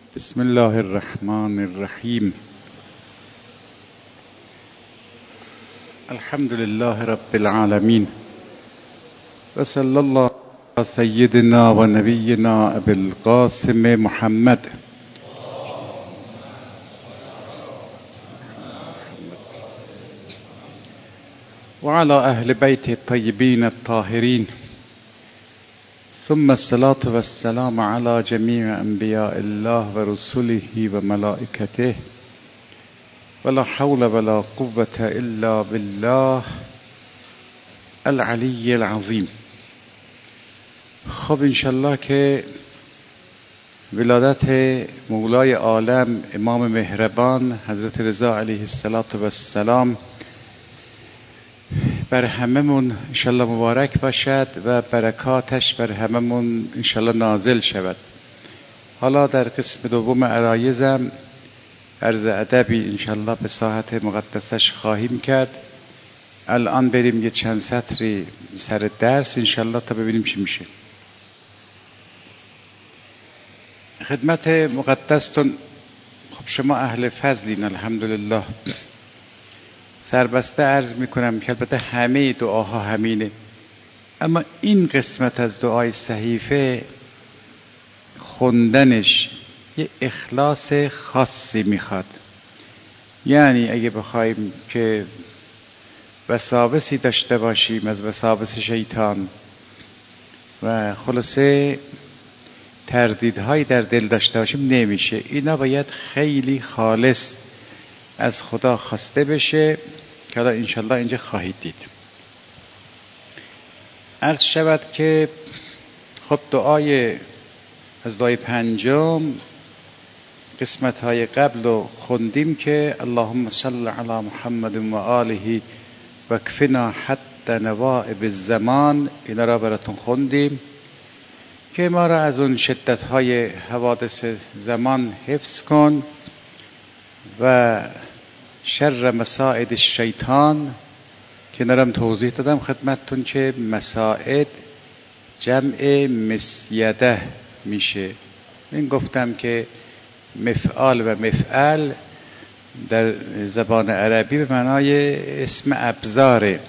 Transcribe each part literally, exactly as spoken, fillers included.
بسم الله الرحمن الرحیم. الحمد لله رب العالمین و صلی الله علی سیدنا و نبینا ابی القاسم محمد و علی اهل بیت الطیبین الطاهرین، ثم الصلاة والسلام على جميع انبیاء الله و رسله و ملائکته ولا حول ولا قوة الا بالله العلی العظیم. خب انشالله که ولادت مولای عالم امام مهربان حضرت رضا علیه السلام بر هممون انشالله مبارک باشد و برکاتش بر هممون انشالله نازل شود. حالا در قسم دوم عرایزم عرض ادبی انشالله به ساحت مقدسش خواهیم کرد. الان بریم یه چند سطری سر درس انشالله تا ببینیم چی میشه. خدمت مقدستون، خب شما اهل فضلین الحمدلله. سربسته عرض میکنم که البته همه دعاها همینه، اما این قسمت از دعای صحیفه خوندنش یه اخلاص خاصی میخواد. یعنی اگه بخوایم که وساوسی داشته باشیم از وساوس شیطان و خلاصه تردیدهایی در دل داشته باشیم نمیشه. اینا باید خیلی خالص از خدا خواسته بشه که حالا انشالله اینجا خواهید دید. عرض شود که خب دعای از دعای پنجم قسمت های قبل رو خوندیم که اللهم صل علی محمد و آله و کفنا حد نوائب الزمان. اینا را براتون خوندیم که ما را از اون شدت های حوادث زمان حفظ کن و شر مساعد الشیطان که نرم توضیح دادم خدمتتون که مساعد جمع مسیده میشه. این گفتم که مفعال و مفعل در زبان عربی به معنای اسم ابزاره،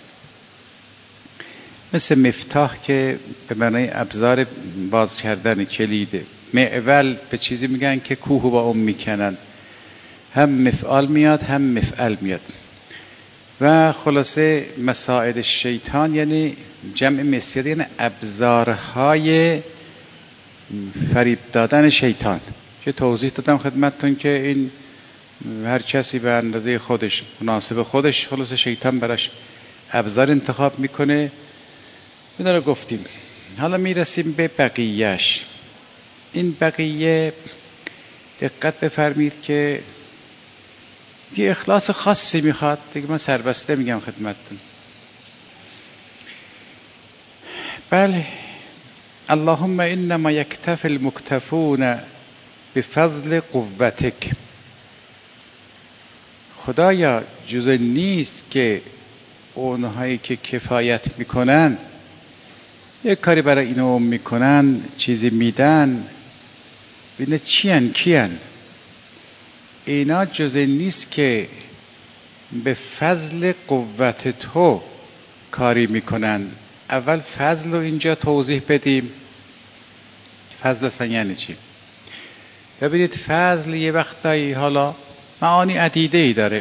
مثل مفتاح که به معنای ابزار باز کردن کلیده. معول به چیزی میگن که کوه با اون میکنن، هم مفعال میاد هم مفعل میاد. و خلاصه مساعد شیطان یعنی جمع مسیده، یعنی ابزارهای فریب دادن شیطان که توضیح دادم خدمتتون که این هر کسی به اندازه خودش مناسب خودش خلاصه شیطان براش ابزار انتخاب میکنه. اینا رو گفتیم. حالا میرسیم به بقیهش. این بقیه دقت بفرمید که یه اخلاص خاصی میخواد دیگه. من سربسته میگم خدمتتون. بله، اللهم انما یکتفی المکتفون بفضل قوتک. خدایا جز نیست که اونهایی که کفایت میکنن یک کاری برای اینو میکنن چیزی میدن، بینه چی ان کی ان اینا جز نیست که به فضل قوت تو کاری میکنن. اول فضل رو اینجا توضیح بدیم. فضل اصلا یعنی چی؟ ببینید فضل یه وقتایی حالا معانی عدیده ای داره.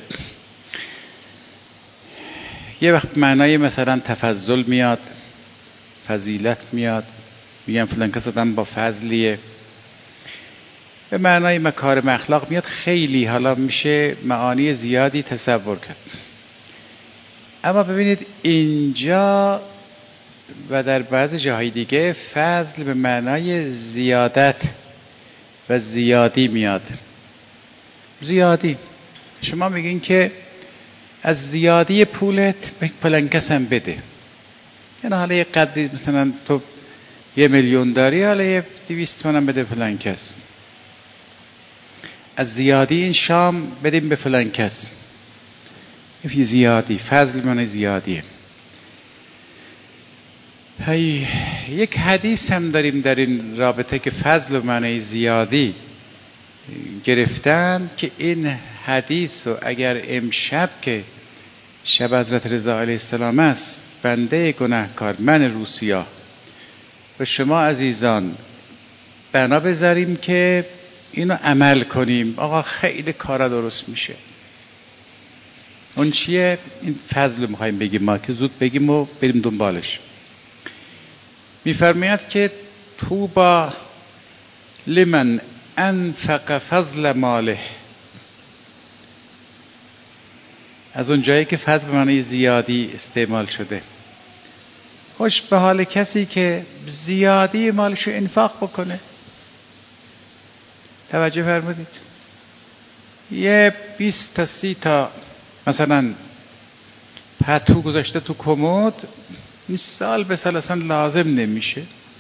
یه وقت معنای مثلا تفضل میاد، فضیلت میاد، میگن فلان کس آدم با فضلیه. به معنای مکارم اخلاق میاد. خیلی حالا میشه معانی زیادی تصور کرد. اما ببینید اینجا و در بعض جاهای دیگه فضل به معنای زیادت و زیادی میاد. زیادی شما میگین که از زیادی پولت به فلان کس هم بده. یعنی حالا یه قدری مثلا تو یه میلیون داری، حالا یه دویست تومن هم بده فلان کس. از زیادی این شام بدیم به فلان کس. یه زیادی فضل معنی زیادیه. یک حدیث هم داریم در این رابطه که فضل و معنی زیادی گرفتن که این حدیث رو اگر امشب که شب حضرت رضا علیه السلام است، بنده گناهکار من روسیا و شما عزیزان بنا بذاریم که اینو عمل کنیم، آقا خیلی کارا درست میشه. اون چیه؟ این فضل میخوایم بگیم ما که زود بگیم و بریم دنبالش. میفرماید که طوبی لمن انفق فضل ماله، از اون جایی که فضل به معنی زیادی استعمال شده، خوش به حال کسی که زیادی مالشو انفاق بکنه. توجه فرمودید؟ یه بیست تا سی تا مثلا پتو گذاشته تو کمد، این سال به سال اصلا لازم نمیشه.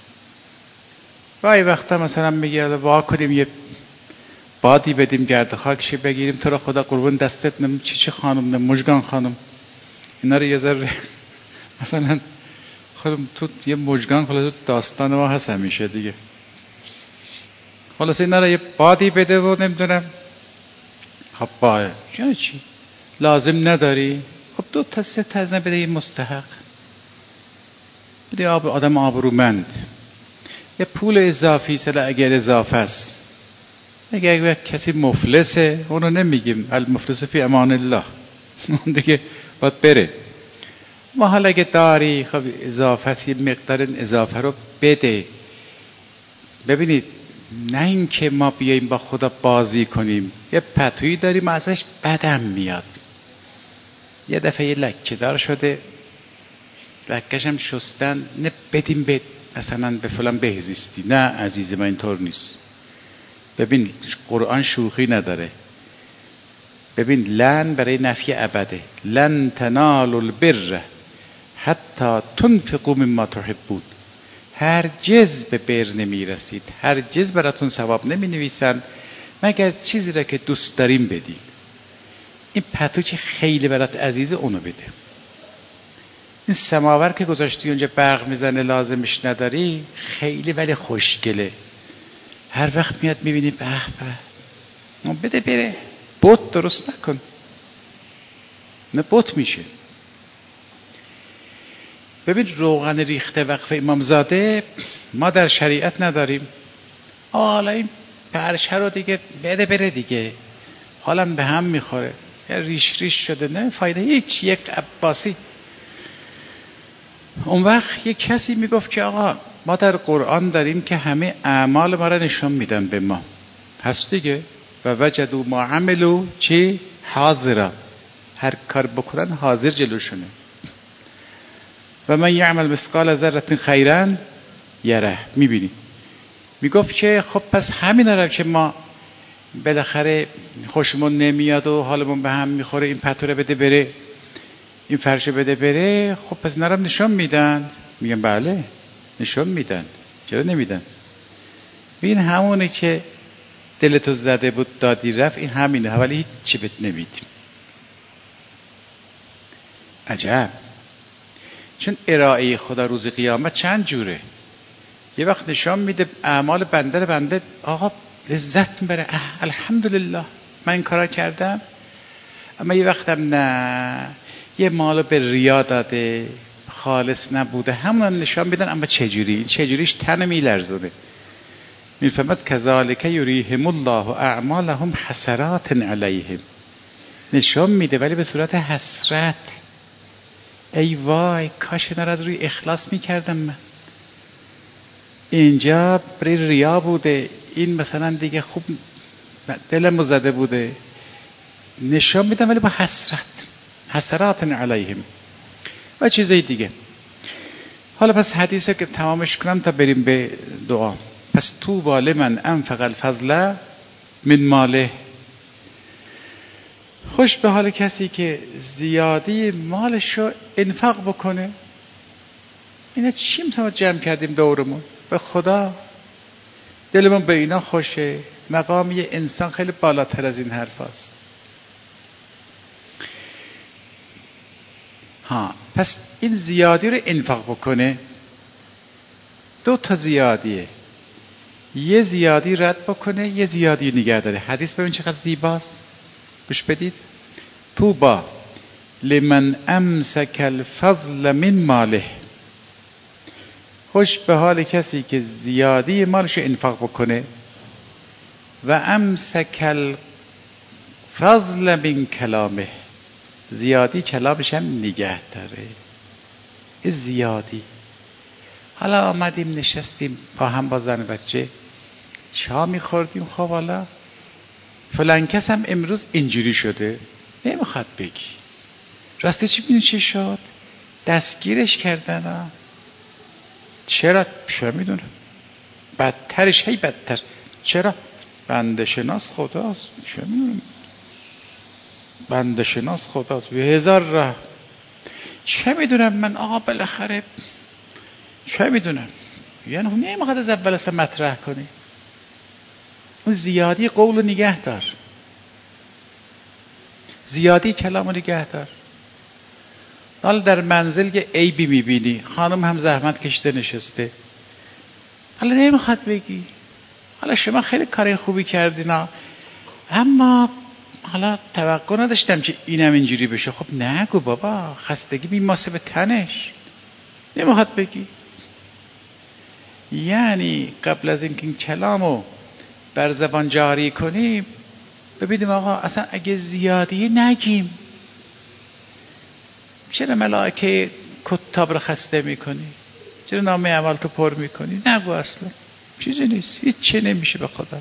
وای وقتا مثلا میگه وا کنیم یه بادی بدیم گرد خاکشی بگیریم، تو را خدا قربون دستت، نم چی چی خانم، نم مژگان خانم، اینا رو یه ذره مثلا خودم تو یه مژگان خلاص داستان ما هست همیشه دیگه. خلاص اینا رو یه بادی بده و نمیدونم. خب با چی چی لازم نداری؟ خب دو تا سه تا از بده، یه مستحق بده، آب آدم آبرومند. یه پول اضافی سلا اگر اضافه است، اگر کسی مفلسه اونو نمیگیم المفلس فی امان الله، اون دیگه باید بره. ما حالا اگه داری خب اضافه است، یه مقدار اضافه رو بده. ببینید نه اینکه ما بیاییم با خدا بازی کنیم، یه پتویی داریم ازش بدم میاد، یه دفعه یه لکه دار شده، لکه‌ش هم شستن، نه بدیم به مثلا به فلان بهزیستی. نه عزیز من اینطور نیست. ببین قرآن شوخی نداره. ببین لن برای نفی ابده، لن تنالوا البر حتی تنفقوا مما تحبون، هرگز به بر نمی رسید، هرگز براتون ثواب نمی نویسن مگر چیزی را که دوست داریم بدین. این پتو که خیلی برات عزیزه اونو بده. این سماور که گذاشتی اونجا برق میزنه لازمش نداری، خیلی ولی خوشگله، هر وقت میاد میبینی به به، بده بره. بت درست نکن، نه بت میشه. ببین روغن ریخته وقف امامزاده ما در شریعت نداریم. حالا این پرشه رو دیگه بده بره دیگه، حالم به هم میخوره، یا ریش ریش شده، نه فایده هیچ. یک عباسی اون وقت یک کسی میگفت که آقا ما در قرآن داریم که همه اعمال ما را نشون میدن به ما، هست دیگه، و وجدوا ما عملوا چی حاضرا، هر کار بکنن حاضر جلوشونه. و من یعمل مثقال ذره خیرا یره، میبینی. میگفت که خب پس همین را که ما بالاخره خوشمون نمیاد و حالمون به هم میخوره، این پتوره بده بره، این فرشه بده بره، خب پس نرم نشون میدن. میگم بله نشون میدن، چرا نمیدن؟ این همونه که دلتو زده بود دادی رفت، این همینه، ولی هیچ چی بهت نمیدیم. عجب. چون ارائه خدا روز قیامت چند جوره. یه وقت نشان میده اعمال بنده رو، بنده آقا لذت میبره، الحمدلله من این کارا کردم. اما یه وقتم نه، یه مالو به ریا داده، خالص نبوده، همون هم نشان میدن. اما چجوری؟ چجوریش تن میلرزونه. میفهمد کذالک یریهم الله اعمالهم حسرات علیهم، نشان میده ولی به صورت حسرت. ای وای کاش اینا رو از روی اخلاص میکردم من. اینجا برای ریا بوده، این مثلا دیگه خوب دلمو زده بوده، نشان میدم ولی با حسرت، حسرات علیهم و چیزای دیگه. حالا پس حدیثه که تمامش کنم تا بریم به دعا. پس طوبی لمن انفق الفضل من ماله، خوش به حال کسی که زیادی مالشو انفاق بکنه. اینا چی مثلا جمع کردیم دورمون؟ به خدا دلمون به اینا خوشه. مقام یه انسان خیلی بالاتر از این حرف هست. ها پس این زیادی رو انفاق بکنه. دو تا زیادیه. یه زیادی رد بکنه، یه زیادی نگه داره. حدیث ببین چقدر زیباست، گوش بدید. طوبا لمن امسک الفضل من ماله، خوش به حال کسی که زیادی مالش انفاق بکنه. و امسک الفضل من کلامه، زیادی کلامش هم نگه داره. این زیادی. حالا آمدیم نشستیم با هم با زن و بچه شام میخوردیم، خب حالا فلان کس هم امروز اینجوری شده، نمیخواد بگی. راستی چی بینی چی شد؟ دستگیرش کردن ها. چرا؟ چه میدونم، بدترش هی بدتر. چرا؟ بنده شناس خداست. چه میدونم، بنده شناس خداست به هزار راه. چه میدونم من آقا، بالاخره چه میدونم. یعنی نمیخواد از اول اصلا مطرح کنی. اون زیادی قول نگه دار، زیادی کلام نگه دار. حالا در منزل یه عیبی میبینی، خانم هم زحمت کشته نشسته، حالا نمیخواد بگی. حالا شما خیلی کار خوبی کردینا، اما حالا توقع نداشتم که اینم اینجوری بشه. خب نگو بابا، خستگی میماسه به تنش، نمیخواد بگی. یعنی قبل از اینکه این کلامو بر زبان جاری کنیم ببینیم آقا اصلا اگه زیادی نگیم. چرا ملائکه کتاب رو خسته میکنی؟ چرا نامه عمل تو پر میکنی؟ نگو، اصلا چیزی نیست، هیچ چه نمیشه به خدا.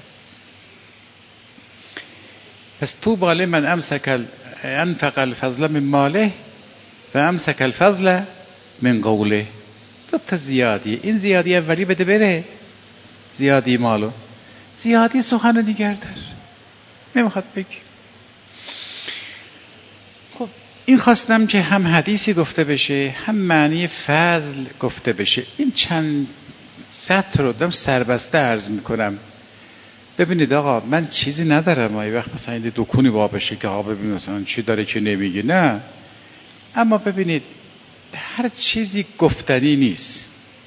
پس طوبی لمن امسک انفق الفضل من ماله و امسک الفضل من قوله. دو تا زیادی. این زیادی اولی بده بره، زیادی مالو، زیادی سخن دیگر دار، نمیخواد بگی. خب این خواستم که هم حدیثی گفته بشه هم معنی فضل گفته بشه. این چند سطر رو دم سربسته عرض میکنم. ببینید آقا من چیزی ندارم، ای وقت مثلا این دکونی با بشه که آقا ببین مثلا چی داره که نمیگه، نه. اما ببینید هر چیزی گفتنی نیست.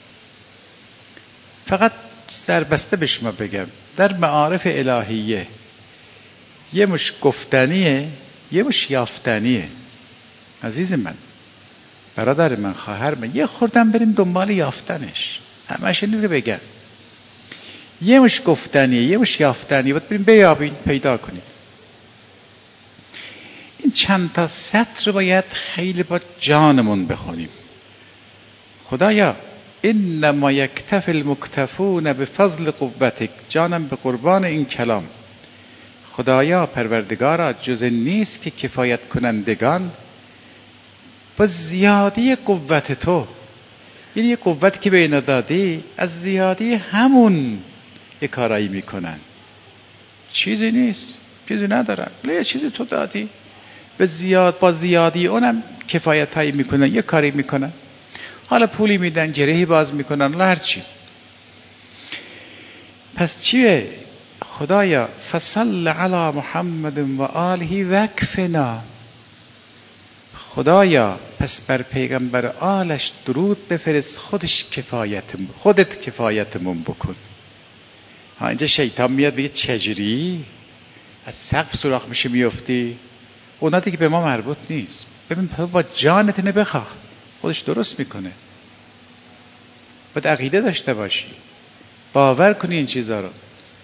فقط سربسته به شما بگم در معارف الهیه یه مش گفتنیه یه مش یافتنیه. عزیز من، برادر من، خواهر من، یه خوردم بریم دنبال یافتنش. همش اینو بگن یه مش گفتنیه یه مش یافتنیه، باید بریم بیابین پیدا کنیم. این چند تا سطر رو باید خیلی با جانمون بخونیم. خدایا انما یکتفی المکتفون بفضل قوتک، جانم به قربان این کلام. خدایا پروردگارا جز نیست که کفایت کنندگان با زیادی قوت تو. یعنی یه قوت که به اینا دادی از زیادی همون یه کارایی میکنن، چیزی نیست، چیزی ندارن، یه چیزی تو دادی به زیاد، با زیادی اونم کفایت هایی میکنن، یه کاری میکنن. حالا پولی میدن، جرهی باز میکنن، حالا هرچی. پس چیه؟ خدایا فصل علی محمد و آله وکفنا. خدایا پس بر پیغمبر آلش درود بفرست، خودش کفایت خودت کفایتمون بکن. ها اینجا شیطان میاد بگه چجوری از سقف سوراخ میشه میفتی؟ اونا دیگه به ما مربوط نیست. ببین با جانت اینو بخواه، خودش درست میکنه. باید عقیده داشته باشی، باور کنی این چیزا رو.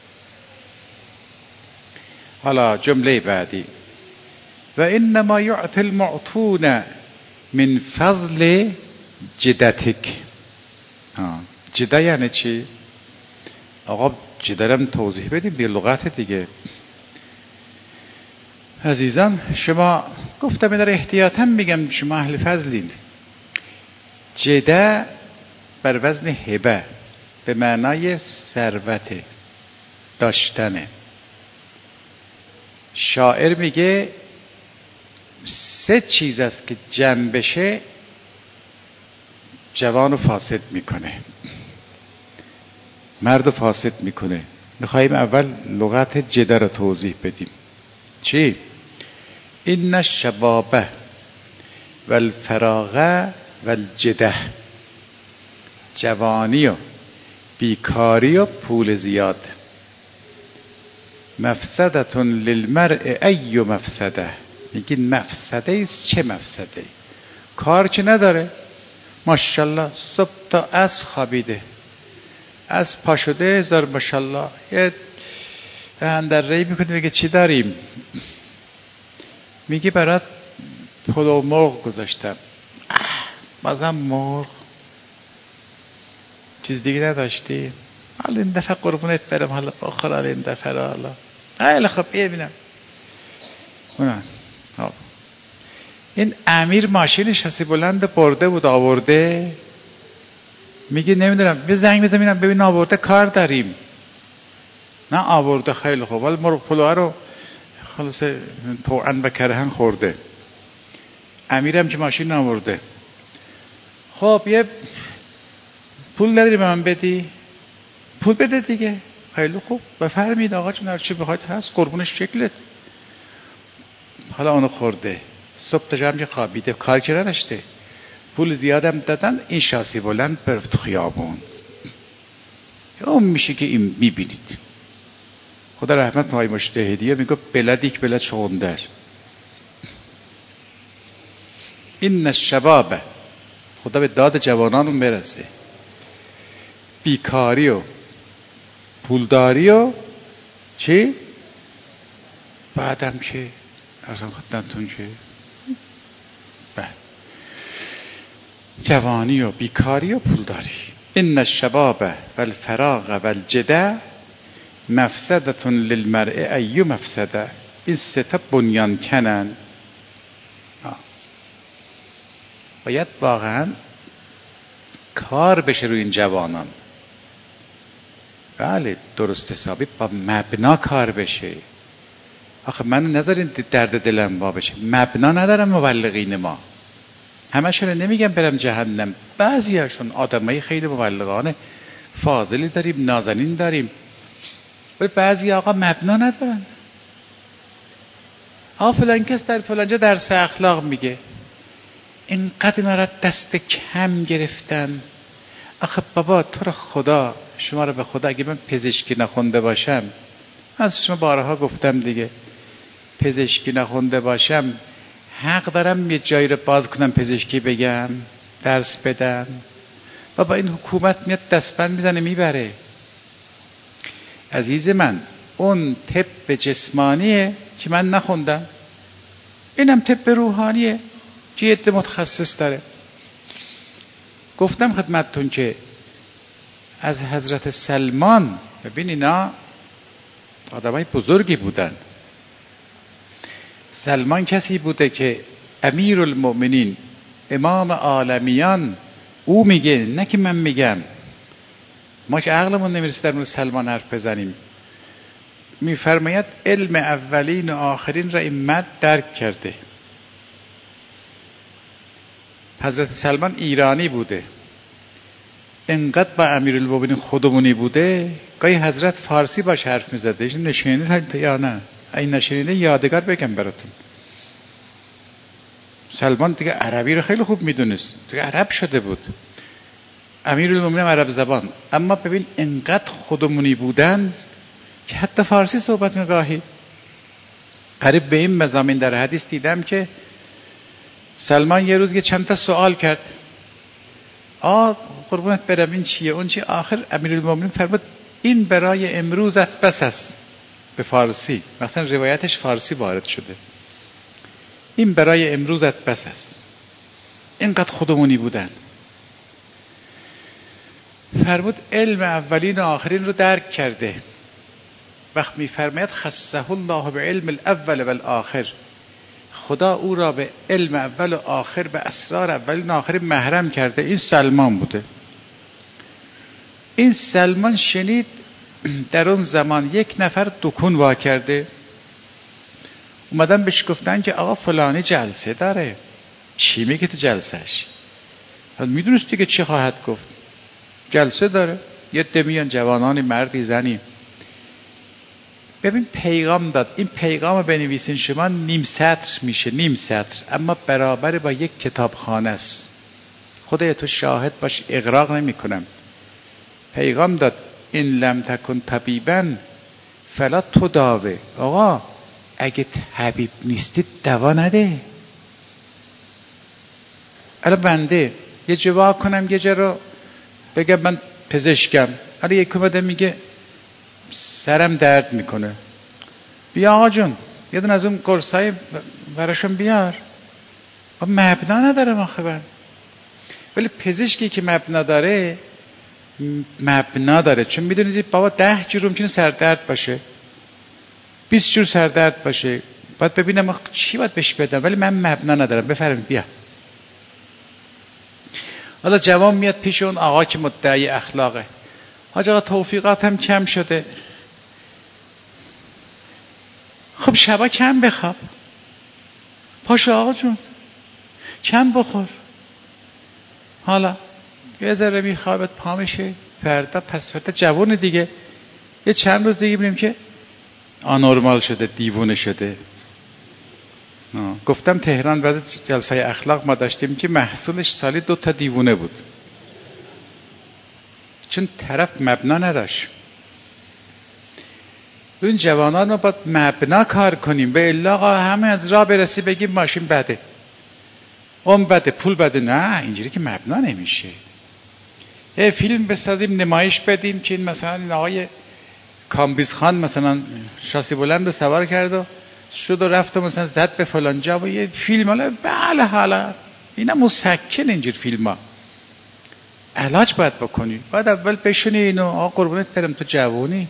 حالا جمله بعدی و انما یعطی المعطون من فضل جدتک. جده یعنی چی؟ آقا جدرم توضیح بدیم به لغت دیگه. عزیزان شما گفتم این رو احتیاطا میگم، شما اهل فضلین. جده بر وزن هبه به معنای ثروت، داشتنه. شاعر میگه سه چیز است که جمع بشه جوان و فاسد میکنه، مرد و فاسد میکنه. میخواییم اول لغت جده رو توضیح بدیم. چی؟ این الشبابه و الفراغه و الجده، جوانی و بیکاری و پول زیاد. مفسدتون للمرء ای مفسده. میگین مفسده ایست، چه مفسده ای؟ کار که نداره، ماشاءالله صبح تا از خوابیده، از پا شده هزار ماشاءالله، یه اندرهی میکنه میگه چی داریم؟ میگه برات پلو مرغ گذاشتم. بازم مرغ؟ چیز دیگه نداشتی؟ حالا این دفعه قربونت برم، حالا بخور، حالا این دفعه را حالا خیلی خب ببینم اونم. این امیر ماشینش هستی بلند برده بود آورده، میگه نمیدونم یه زنگ بزن ببینم ببین آورده کار داریم. نه آورده، خیلی خوب، ولی مرغ پلوها رو خلاص طوعا به کرهن خورده. امیرم که ماشین آورده. خب یه پول نداری به من بدی؟ پول بده دیگه. خیلی خوب، بفرمید آقا چون هر چی بخواید هست، قربونش شکلت. حالا اونو خورده، صبح تا شب که خوابیده، کار که نداشته، پول زیادم دادن، این شاسی بلند برفت تو خیابون. اون میشه که این میبینید. خدا رحمت های مجتهدیه میگه بلدیک بلد شغندر. این الشباب، خدا به داد جوانانون برسه. بیکاری و پولداری و چی؟ بعدم چه؟ ارزم خدمتتون چه؟ بله، جوانی و بیکاری و پولداری. ان الشباب والفراغ والجده مفسدتون للمرء ای مفسده. این سه تا بنیان کنن. باید واقعا کار بشه روی این جوانان. بله درست حسابی با مبنا کار بشه. آخه من نذارین درد دلم با بشه. مبنا ندارم مبلغین ما، همشون نمیگم برم جهنم، بعضی هاشون آدمای خیلی مبلغانه فاضلی داریم، نازنین داریم، ولی بعضی آقا مبنا ندارن. آقا فلان کس در فلانجا درس اخلاق میگه، اینقدر اینا را دست کم گرفتن. آخه بابا تو رو خدا، شما رو به خدا، اگه من پزشکی نخونده باشم، از شما بارها گفتم دیگه، پزشکی نخونده باشم حق دارم یه جایی رو باز کنم پزشکی بگم، درس بدم؟ بابا این حکومت میاد دستبند میزنه میبره. عزیز من، اون طب جسمانیه که من نخوندم، اینم طب روحانیه که یه عده متخصص داره. گفتم خدمتتون که از حضرت سلمان، ببین اینا آدمای بزرگی بودن. سلمان کسی بوده که امیر المؤمنین، امام عالمیان، او میگه، نه که من میگم. ما که عقلمون نمیرسه در مورد سلمان حرف بزنیم. میفرماید علم اولین و آخرین را این مرد درک کرده. حضرت سلمان ایرانی بوده، انقدر با امیرالمومنین خودمونی بوده، گاهی حضرت فارسی باش حرف میزده. ایشون نشینید یا نه؟ این نشینید یادگار بگم براتون. سلمان دیگه عربی رو خیلی خوب میدونست، دیگه عرب شده بود، امیرالمومنین عرب زبان. اما ببین انقدر خودمونی بودن که حتی فارسی صحبت میگاهی. قریب به این مضامین در حدیث دیدم که سلمان یه روز یه چند تا سوال کرد. آ قربونت برم این چیه اون چیه؟ آخر امیرالمومنین فرمود این برای امروزت بس است، به فارسی، مثلا روایتش فارسی وارد شده، این برای امروزت بس است. اینقدر خودمونی بودن. فرمود علم اولین و آخرین رو درک کرده. وقت میفرماید خصه الله به علم الاول و الاخر، خدا او را به علم اول و آخر، به اسرار اولین و آخرین محرم کرده. این سلمان بوده. این سلمان شنید در اون زمان یک نفر دکون وا کرده، اومدن بهش گفتن که آقا فلانی جلسه داره. چی میگه تو جلسهش؟ میدونستی که چی خواهد گفت؟ جلسه داره، یه دمیان جوانانی، مردی، زنی. ببین پیغام داد، این پیغام بنویسین شما، نیم سطر میشه، نیم سطر، اما برابر با یک کتابخانه است. خدای تو شاهد باش، اغراق نمی کنم. پیغام داد این لم تکن طبیبا فلا تداوی. آقا اگه طبیب نیستید دوا نده. الان بنده یه جواب کنم یه جا رو بگم من پزشکم، الان یک اومده میگه سرم درد میکنه، بیا آقا جون یه دون از اون قرصای براشون بیار. مبنا نداره آخه. ولی پزشکی که مبنا داره مبنا داره، چون میدونید بابا ده جور ممکنه سردرد باشه، بیست جور سردرد باشه، باید ببینم چی باید بهش بدم، ولی من مبنا ندارم. بفرمایید بیا. حالا جوان میاد پیش اون آقا که مدعی اخلاقه، حاج آقا توفیقات هم کم شده. خب شبا کم بخواب، پاشو آقا جون کم بخور. حالا یه ذره میخوابت پا میشه، فردا پس فردا جوان دیگه، یه چند روز دیگه ببینیم که آنورمال شده، دیوونه شده. آه. گفتم تهران بعد جلسه اخلاق ما داشتیم که محصولش سالی دو تا دیوونه بود، چون طرف مبنا نداشت. این جوانان ما باید مبنا کار کنیم، به الا آقا همه از راه برسی بگیم ماشین بده، اون بده، پول بده. نه اینجوری که مبنا نمیشه. یه فیلم بسازیم نمایش بدیم که این مثلا این آقای کامبیز خان مثلا شاسی بلند رو سوار کرد و شد و رفت و مثلا زد به فلان جا و یه فیلم. حالا بله حالا اینا مسکن اینجور فیلم ها علاج باید بکنی، باید اول بشونی اینو آقا قربونت برم تو جوانی.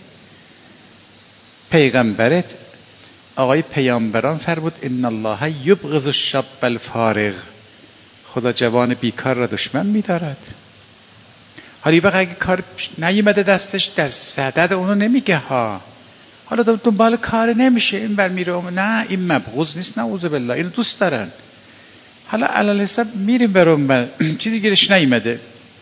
پیغمبرت آقای پیامبران فرمود ان الله یبغض الشاب الفارغ، خدا جوان بیکار را دشمن می‌دارد. حالا یه وقت اگه کار نیومده دستش در صدد اونو نمیگه ها، حالا دنبال کار نمیشه این بر میره، نه این مبغوض نیست، نه اعوذ بالله، اینو دوست دارن. حالا علل حساب میریم برون چیزی گیرش نیومده،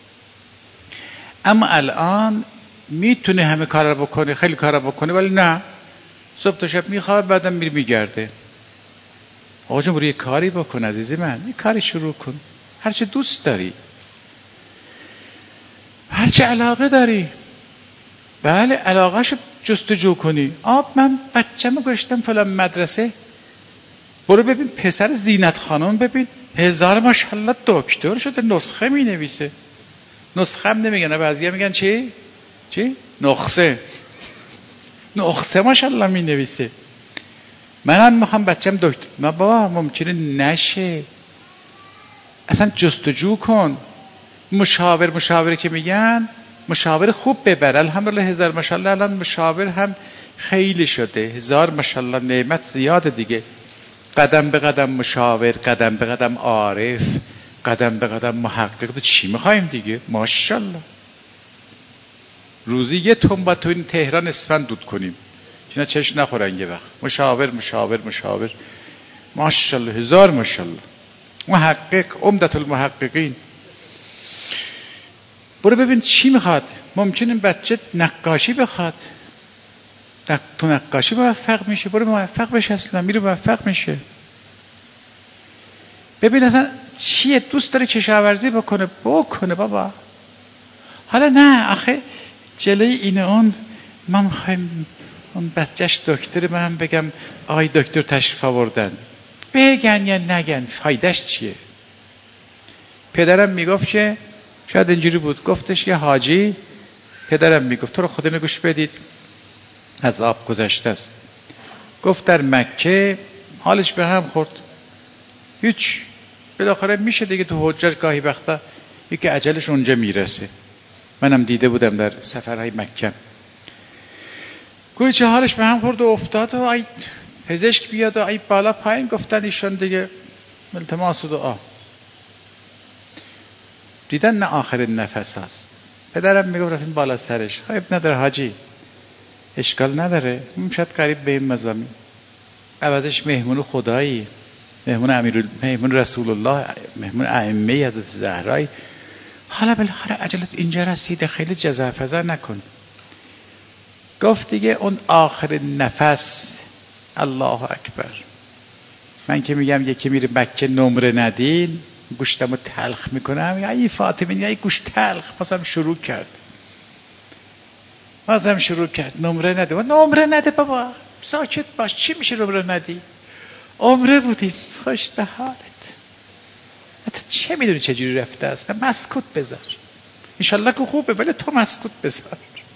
اما الان میتونه همه کار رو بکنه، خیلی کار رو بکنه، ولی نه صبح تا شب میخواد بعدم میره میگرده. آقا جون برو یه کاری بکن عزیزی من، یه کاری شروع کن، هرچه دوست داری، هرچه علاقه داری. بله علاقهشو جستجو کنی. آب من بچه‌مو گذاشتم فلان مدرسه، برو ببین پسر زینت خانم، ببین هزار ماشاءالله دکتر شده، نسخه می نویسه. نسخه هم نمیگن، بعضیا میگن چی؟ چی؟ نسخه. نسخه ماشاءالله می نویسه. منم میخوام بچه‌م دکتر. نه بابا ممکنه نشه. اصلا جستجو کن. مشاور مشاوره که میگن مشاور خوب ببر. الحمدلله هزار ماشاءالله الان مشاور هم خیلی شده، هزار ماشاءالله نعمت زیاده دیگه. قدم به قدم مشاور، قدم به قدم عارف، قدم به قدم محقق. تو چی میخوایم دیگه؟ ماشاءالله روزی یه تن با تو این تهران اسفند دود کنیم که نه چش نخورن یه وقت. مشاور مشاور مشاور ماشاءالله هزار ماشاءالله. محقق عمدة المحققین. برو ببین چی میخواد. ممکنه بچه نقاشی بخواد، تو نقاشی موفق میشه، برو موفق بشه، اصلا میره موفق میشه. ببین اصلا چیه دوست داره کشاورزی بکنه بکنه بابا. حالا نه آخه جلوی این اون ما میخوایم اون بچهش دکتر، من بگم آقای دکتر تشریف آوردن، بگن یا نگن فایدهش چیه؟ پدرم میگفت که شاید اینجوری بود، گفتش یه حاجی، پدرم میگفت تو رو خدا نگوش بدید از آب گذشته است، گفت در مکه حالش به هم خورد، هیچ بالاخره میشه دیگه تو حجاج گاهی وقتا یکی اجلش اونجا میرسه. منم دیده بودم در سفرهای مکه. گویی چه حالش به هم خورد و افتاد و ای پزشک بیاد و ای بالا پایین، گفتن ایشان دیگه التماس و دعا. دیدن نه آخر نفس هست. پدرم میگفت رفتیم بالا سرش، خیلی نداره حاجی، اشکال نداره، شاید قریب به این مزامی، عوضش مهمون خدایی، مهمون امیر، مهمون رسول الله، مهمون ائمه حضرت زهرایی. حالا بالاخره عجلت اینجا رسیده، خیلی جزافزا نکن. گفت دیگه اون آخر نفس، الله اکبر. من که میگم یکی میره مکه نمره ندین گوشتمو تلخ میکنم، یا ای فاطمه یا ای گوشت تلخ، پاسم شروع کرد. بازم شروع کرد نمره نده. و نمره نده بابا، ساکت باش، چی میشه نمره ندی؟ عمره بودیم. خوش به حالت. تو چه میدونی چجوری رفته است؟ مسکوت بذار. انشالله که خوبه، ولی تو مسکوت بذار.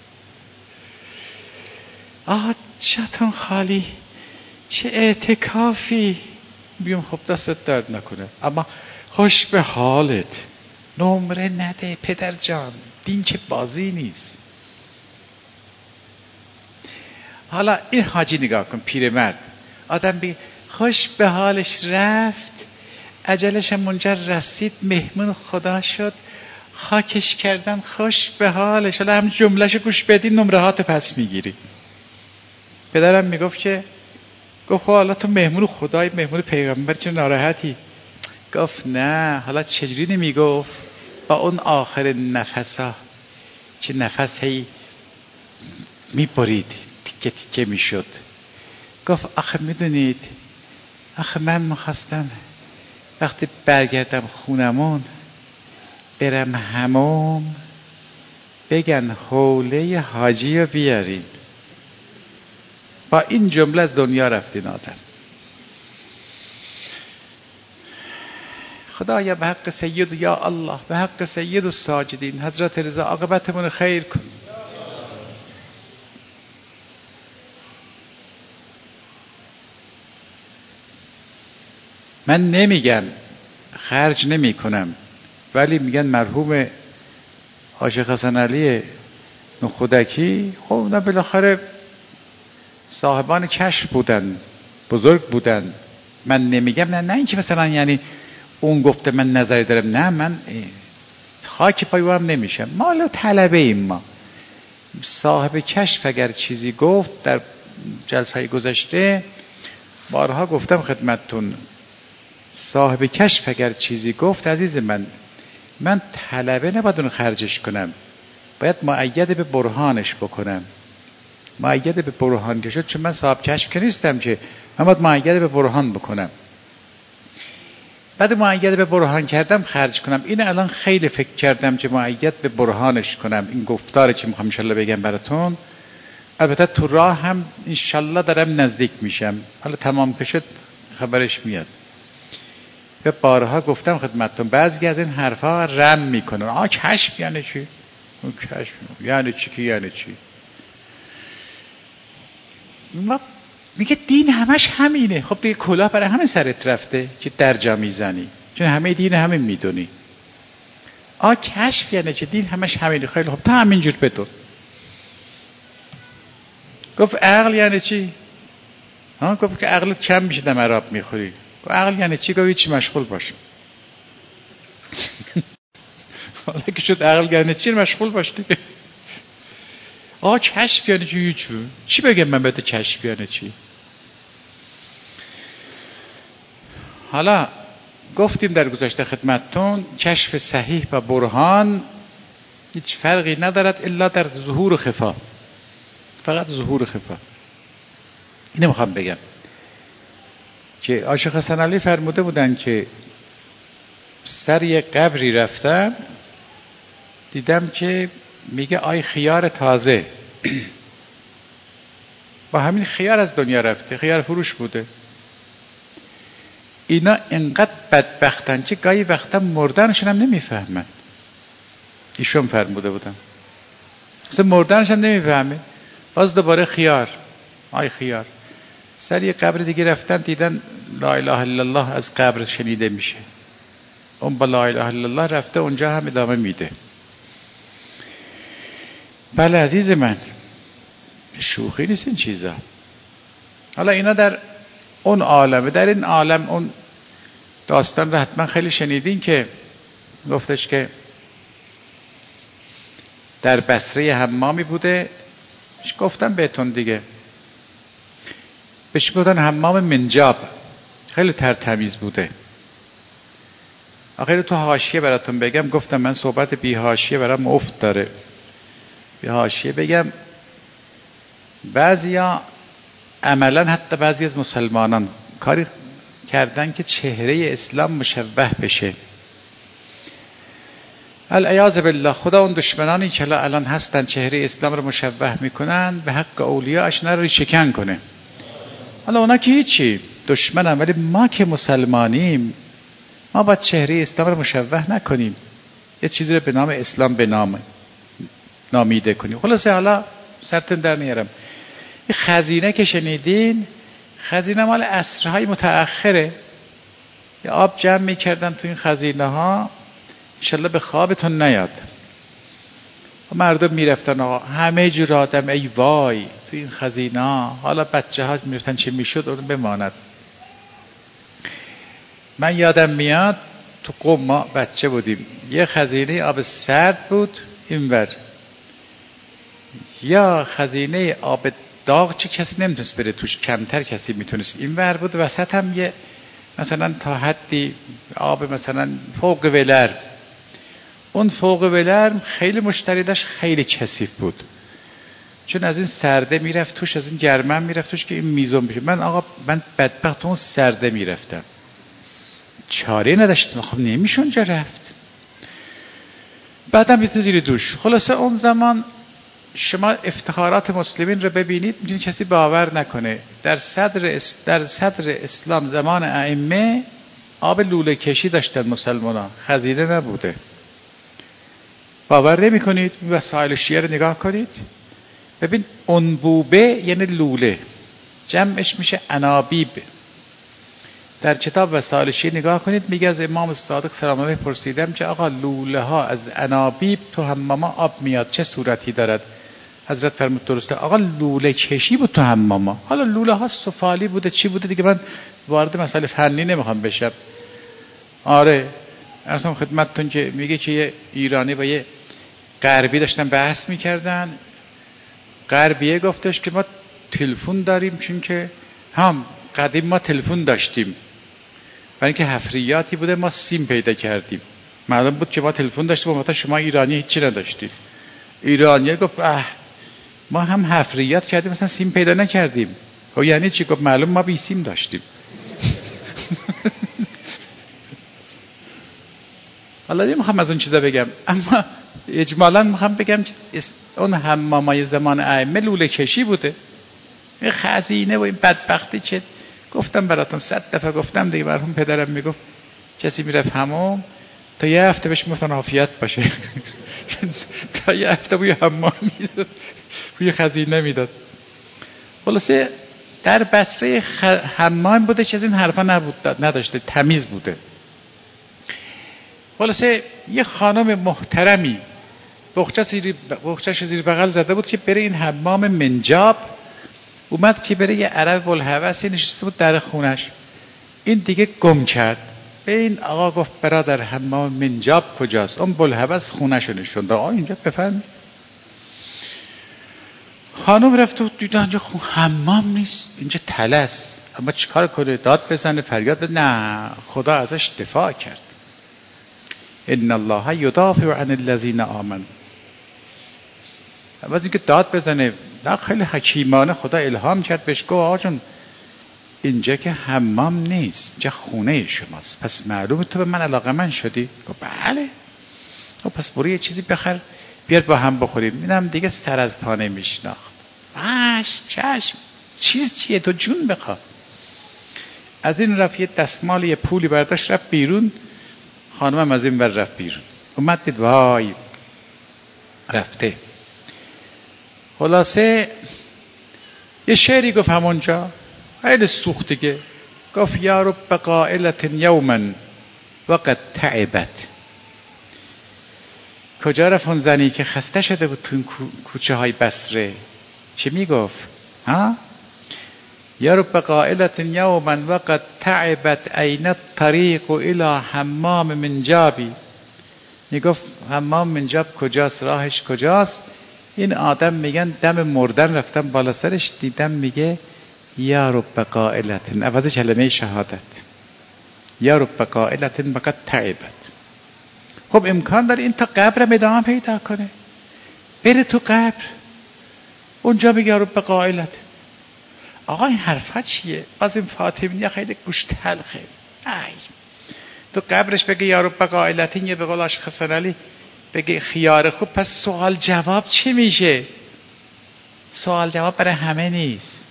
آه چتون خالی، چه اعتکافی. بیام خب دستت درد نکنه، اما خوش به حالت. نمره نده پدر جان، دین چه بازی نیست. حالا این حاجی نگاه کن، پیرمرد. آدم بگه خوش به حالش رفت، اجلش منجر رسید، مهمون خدا شد، خاکش کردن، خوش به حالش. حالا هم جملهشو گوش بدی نمره هاتو پس میگیری. پدرم میگفت که گفت حالا تو مهمون خدای، مهمون پیغمبر، چه ناراحتی؟ گفت نه. حالا چجوری نمیگفت؟ با اون آخر نفسا، چه نفس هی میبرید، تیکه تیکه میشد. گفت آخه میدونید، آخه من میخواستم وقتی برگردم خونمون برم حمام بگن حوله حاجی رو بیارین. با این جمله از دنیا رفتین آدم. خدایا به حق سید، یا الله به حق سید الساجدین حضرت رضا عاقبتمون خیر کن. من نمیگم خرج نمی کنم، ولی میگن مرحوم عاشق حسن علی نخودکی، خب نه بالاخره صاحبان کشف بودن، بزرگ بودن. من نمیگم نه نه این که مثلا یعنی اون گفته من نظری دارم، نه من خاک پایوام نمیشم. ما طلبه ایم. ما صاحب کشف اگر چیزی گفت در جلسه گذشته بارها گفتم خدمتتون، صاحب کشف اگر چیزی گفت عزیز من، من طلبه نباید اون خرجش کنم، باید مؤید به برهانش بکنم. مؤید به برهان که شد، چون من صاحب کشف که نیستم که، من باید مؤید به برهان بکنم. بعد مؤید به برهان کردم خرج کنم. این الان خیلی فکر کردم که مؤید به برهانش کنم. این گفتاره که میخوام انشالله بگم براتون، البته تو راه هم انشالله دارم نزدیک میشم، حالا تمام که شد خبرش میاد. به بارها گفتم خدمتتون، بعضی از این حرفا رم میکنن. آ کشف یعنی چی؟ اون کشف یعنی چی که یعنی چی؟ ما میگه دین همش همینه. خب دیگه کلاه برای همه سرت رفته که درجا میزنی، چون همه دین همین میدونی. آ کشف یعنی چی؟ دین همش همینه. خیلی خب تا همینجور بدون. گفت عقل یعنی چی؟ ها گفت که عقلت کم میشه دم عرب میخوری. گفت عقل یعنی چی؟ گفت چی مشغول باش. حالا که شد عقل یعنی چی؟ مشغول باش دیگه. آه کشف یعنی چی؟ چی چی بگم من بهت کشف یعنی چی؟ حالا گفتیم در گذشته خدمتتون، کشف صحیح و برهان هیچ فرقی ندارد الا در ظهور و خفا. فقط ظهور و خفا. نمیخوام بگم که عاشق حسن علی فرموده بودن که سر یک قبری رفتم، دیدم که میگه آی خیار تازه. با همین خیار از دنیا رفته، خیار فروش بوده. اینا انقدر بدبختن که گاهی وقتا مردنشون هم نمیفهمن. ایشون فرموده بودن اصلا مردنش هم نمیفهمه، باز دوباره خیار، آی خیار. سر یه قبر دیگه رفتن، دیدن لا اله الا الله از قبر شنیده میشه. اون با لا اله الا الله رفته اونجا هم ادامه میده. بله عزیز من، شوخی نیست این چیزا. حالا اینا در اون عالمه، در این عالم اون داستان رو حتما خیلی شنیدین که گفتش که در بصره حمامی بوده، گفتم بهتون دیگه، بهش گفتن حمام منجاب، خیلی ترتمیز بوده. آخر تو حاشیه براتون بگم، گفتم من صحبت بی حاشیه برام افت داره. بی حاشیه بگم، بعضیا عملا حتی بعضی از مسلمانان کاری کردن که چهره اسلام مشوه بشه. العیاذ بالله. خدا اون دشمنانی که الان هستن چهره اسلام رو مشوه میکنن به حق اولیاءش نری شکن کنه. حالا اونا که هیچی دشمنن، ولی ما که مسلمانیم ما باید چهره اسلام رو مشوه نکنیم، یه چیزی رو به نام اسلام به نام نامیده کنیم. خلاصه حالا سرتون در نیارم، این خزینه که شنیدین خزینه مال عصرهای متأخره. یه آب جمع میکردن تو این خزینه ها، انشالله به خوابتون نیاد. مردم میرفتن آقا همه جور آدم ای وای تو این خزینه ها، حالا بچه ها میرفتن چه میشد اون بماند. من یادم میاد تو قم ما بچه بودیم، یه خزینه آب سرد بود اینور، یا خزینه آب داغ چه کسی نمیتونست بره توش، کمتر کسی میتونست. اینور بود وسط هم یه مثلا تا حدی آب مثلا فوق ولر. اون فوق ولر خیلی مشتری داشت، خیلی کثیف بود، چون از این سرده میرفت توش، از این گرمه میرفت توش که این میزون بشه. من آقا من بدبخت اون سرده میرفتم، چاره نداشتم، خب نمیشه اونجا رفت. بعدم بیتون زیر دوش. خلاصه اون زمان شما افتخارات مسلمین رو ببینید میتونید کسی باور نکنه. در صدر اس... در صدر اسلام زمان ائمه آب لوله کشی داشتن مسلمانان، خزینه نبوده. باور نمی کنید؟ وسایل شیعه رو نگاه کنید ببین، انبوبه یعنی لوله، جمعش میشه انابیب. در کتاب وسایل شیعه نگاه کنید، میگه از امام صادق سلام الله پرسیدم که آقا لوله ها از انابیب تو حمام آب میاد چه صورتی دارد؟ حضرت فرمود درسته. آقا لوله کشی بود تو حمام. حالا لوله ها سفالی بوده چی بوده دیگه من وارد مسئله فنی نمیخوام بشم. آره ارسم خدمتتون که میگه که یه ایرانی و یه غربی داشتن بحث میکردن. غربیه گفتش که ما تلفن داریم، چون که هم قدیم ما تلفن داشتیم، برای اینکه حفریاتی بوده ما سیم پیدا کردیم، معلوم بود که ما تلفن داشتیم و شما ایرانی هیچی نداشتید. ایرانی گفت اه ما هم حفریات کردیم مثلا سیم پیدا نکردیم. خب یعنی چی؟ گفت معلوم ما بی سیم داشتیم. حالا نمیخوام از اون چیزا بگم، اما اجمالا میخوام بگم که اون حمامای زمان ائمه لوله کشی بوده. این خزینه و این بدبختی که گفتم براتون صد دفعه گفتم دیگه، مرحوم پدرم میگفت کسی میرفت حمام تا یه هفته بهش میگفتن عافیت باشه. تا یه هفته بوی حمام میداد، بوی خزینه میداد. خلاصه در بصره حمام بوده که از این حرفا نبود، نداشته، تمیز بوده. خلاصه یه خانم محترمی بخچه‌ش زیر بغل زده بود که بره این حمام منجاب، اومد که بره یه عرب بلحوثی نشسته بود در خونش، این دیگه گم کرد. به این آقا گفت برادر حمام منجاب کجاست؟ اون بلحوث خونش رو نشوند. آقا اینجا بفرمایید. خانم رفت و دید اینجا حمام نیست، اینجا تله است. اما چیکار کنه؟ داد بزنه، فریاد بزنه؟ نه، خدا ازش دفاع کرد. ان الله یدافع عن الذین آمنوا. از اینکه داد بزنه، نه خیلی حکیمانه خدا الهام کرد بهش، گفت آقا جون اینجا که حمام نیست، اینجا خونه شماست، پس معلومه تو به من علاقه‌مند شدی؟ گفت بله. خب پس برو یه چیزی بخر بیار با هم بخوریم. اینم دیگه سر از پا نمیشناخت. باش چشم، چیز چیه تو جون بخوا. از این رفت یه دستمال یه پولی برداشت رفت بیرون. خانمم از این ور رفت بیرون، اومد دید وای رفته. خلاصه یه شعری گفت همونجا خیلی سوخت دیگه، گفت یا رب قائلة یوما وقد تعبت. کجا رفت اون زنی که خسته شده بود تو این کوچه های بصره؟ چی میگفت؟ ها؟ یا رب قائلة یوما وقد تعبت این الطریق الى حمام منجابی. میگفت حمام منجاب کجاست، راهش کجاست؟ این آدم میگن دم مردن رفتم بالا سرش دیدم میگه یا رب قائلة، عوض کلمه شهادت، یا رب قائلة وقد تعبت. خب امکان داره این تا قبر ادامه پیدا کنه، بره تو قبر اونجا میگه یا رب قائلة. آقا این حرفا چیه؟ باز این فاطمیه خیلی گوش تلخه. ای تو قبرش بگه یا رب قائلة، یه به قول عاشق حسن علی بگه خیار خوب، پس سوال جواب چی میشه؟ سوال جواب برای همه نیست.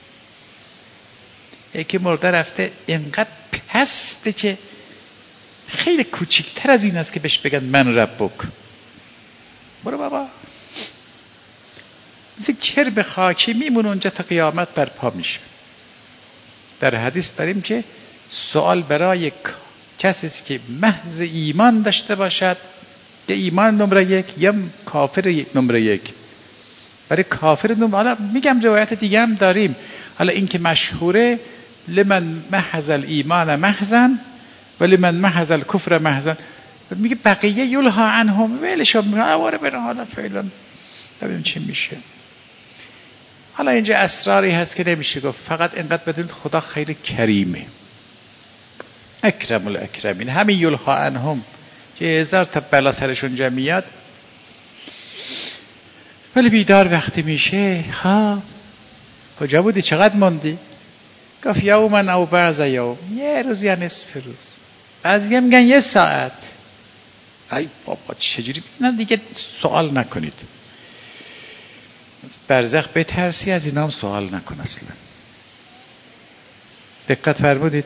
یکی مرده رفته اینقدر پسته که خیلی کوچیکتر از این است که بهش بگن من ربک. برو بابا، مثل کرب خاکی میمونه اونجا تا قیامت برپا میشه. در حدیث داریم که سوال برای کسی است که محض ایمان داشته باشد، که ایمان نمره یک، یا کافر نمره یک. برای کافر نمره، حالا میگم روایت دیگه هم داریم، حالا این که مشهوره لمن محض الایمان محضن و لمن محض الکفر محضن، میگه بقیه یلها عنهم، ولشون میگه آواره برن، حالا فعلا ببینیم چی میشه. حالا اینجا اسراری هست که نمیشه گفت، فقط اینقدر بدونید خدا خیلی کریمه، اکرم الاکرمین. همین یلها عنهم که هزار تا بلا سرشون جمعیت، ولی بیدار وقتی میشه ها کجا بودی، چقدر موندی؟ گفت یومن او بعض یوم، یه روز یا نصف روز، بعضی میگن یه ساعت. ای بابا چجوری؟ نه دیگه سوال نکنید، برزخ بترسی، از اینا هم سوال نکن اصلا. دقت فرمودید؟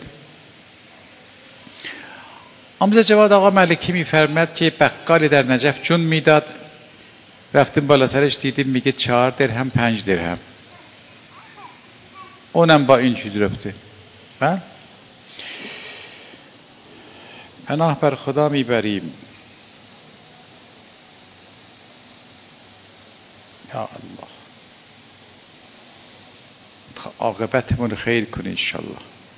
آموزه جواد آقا ملکی میفرماد که بقالی در نجف جون میداد، رفتیم بالاترش دیدیم میگه چهار درهم پنج درهم، اونم با این چیز رفته. ها؟ پناه بر خدا میبریم. یا الله عاقبتمون خیر کنه انشالله.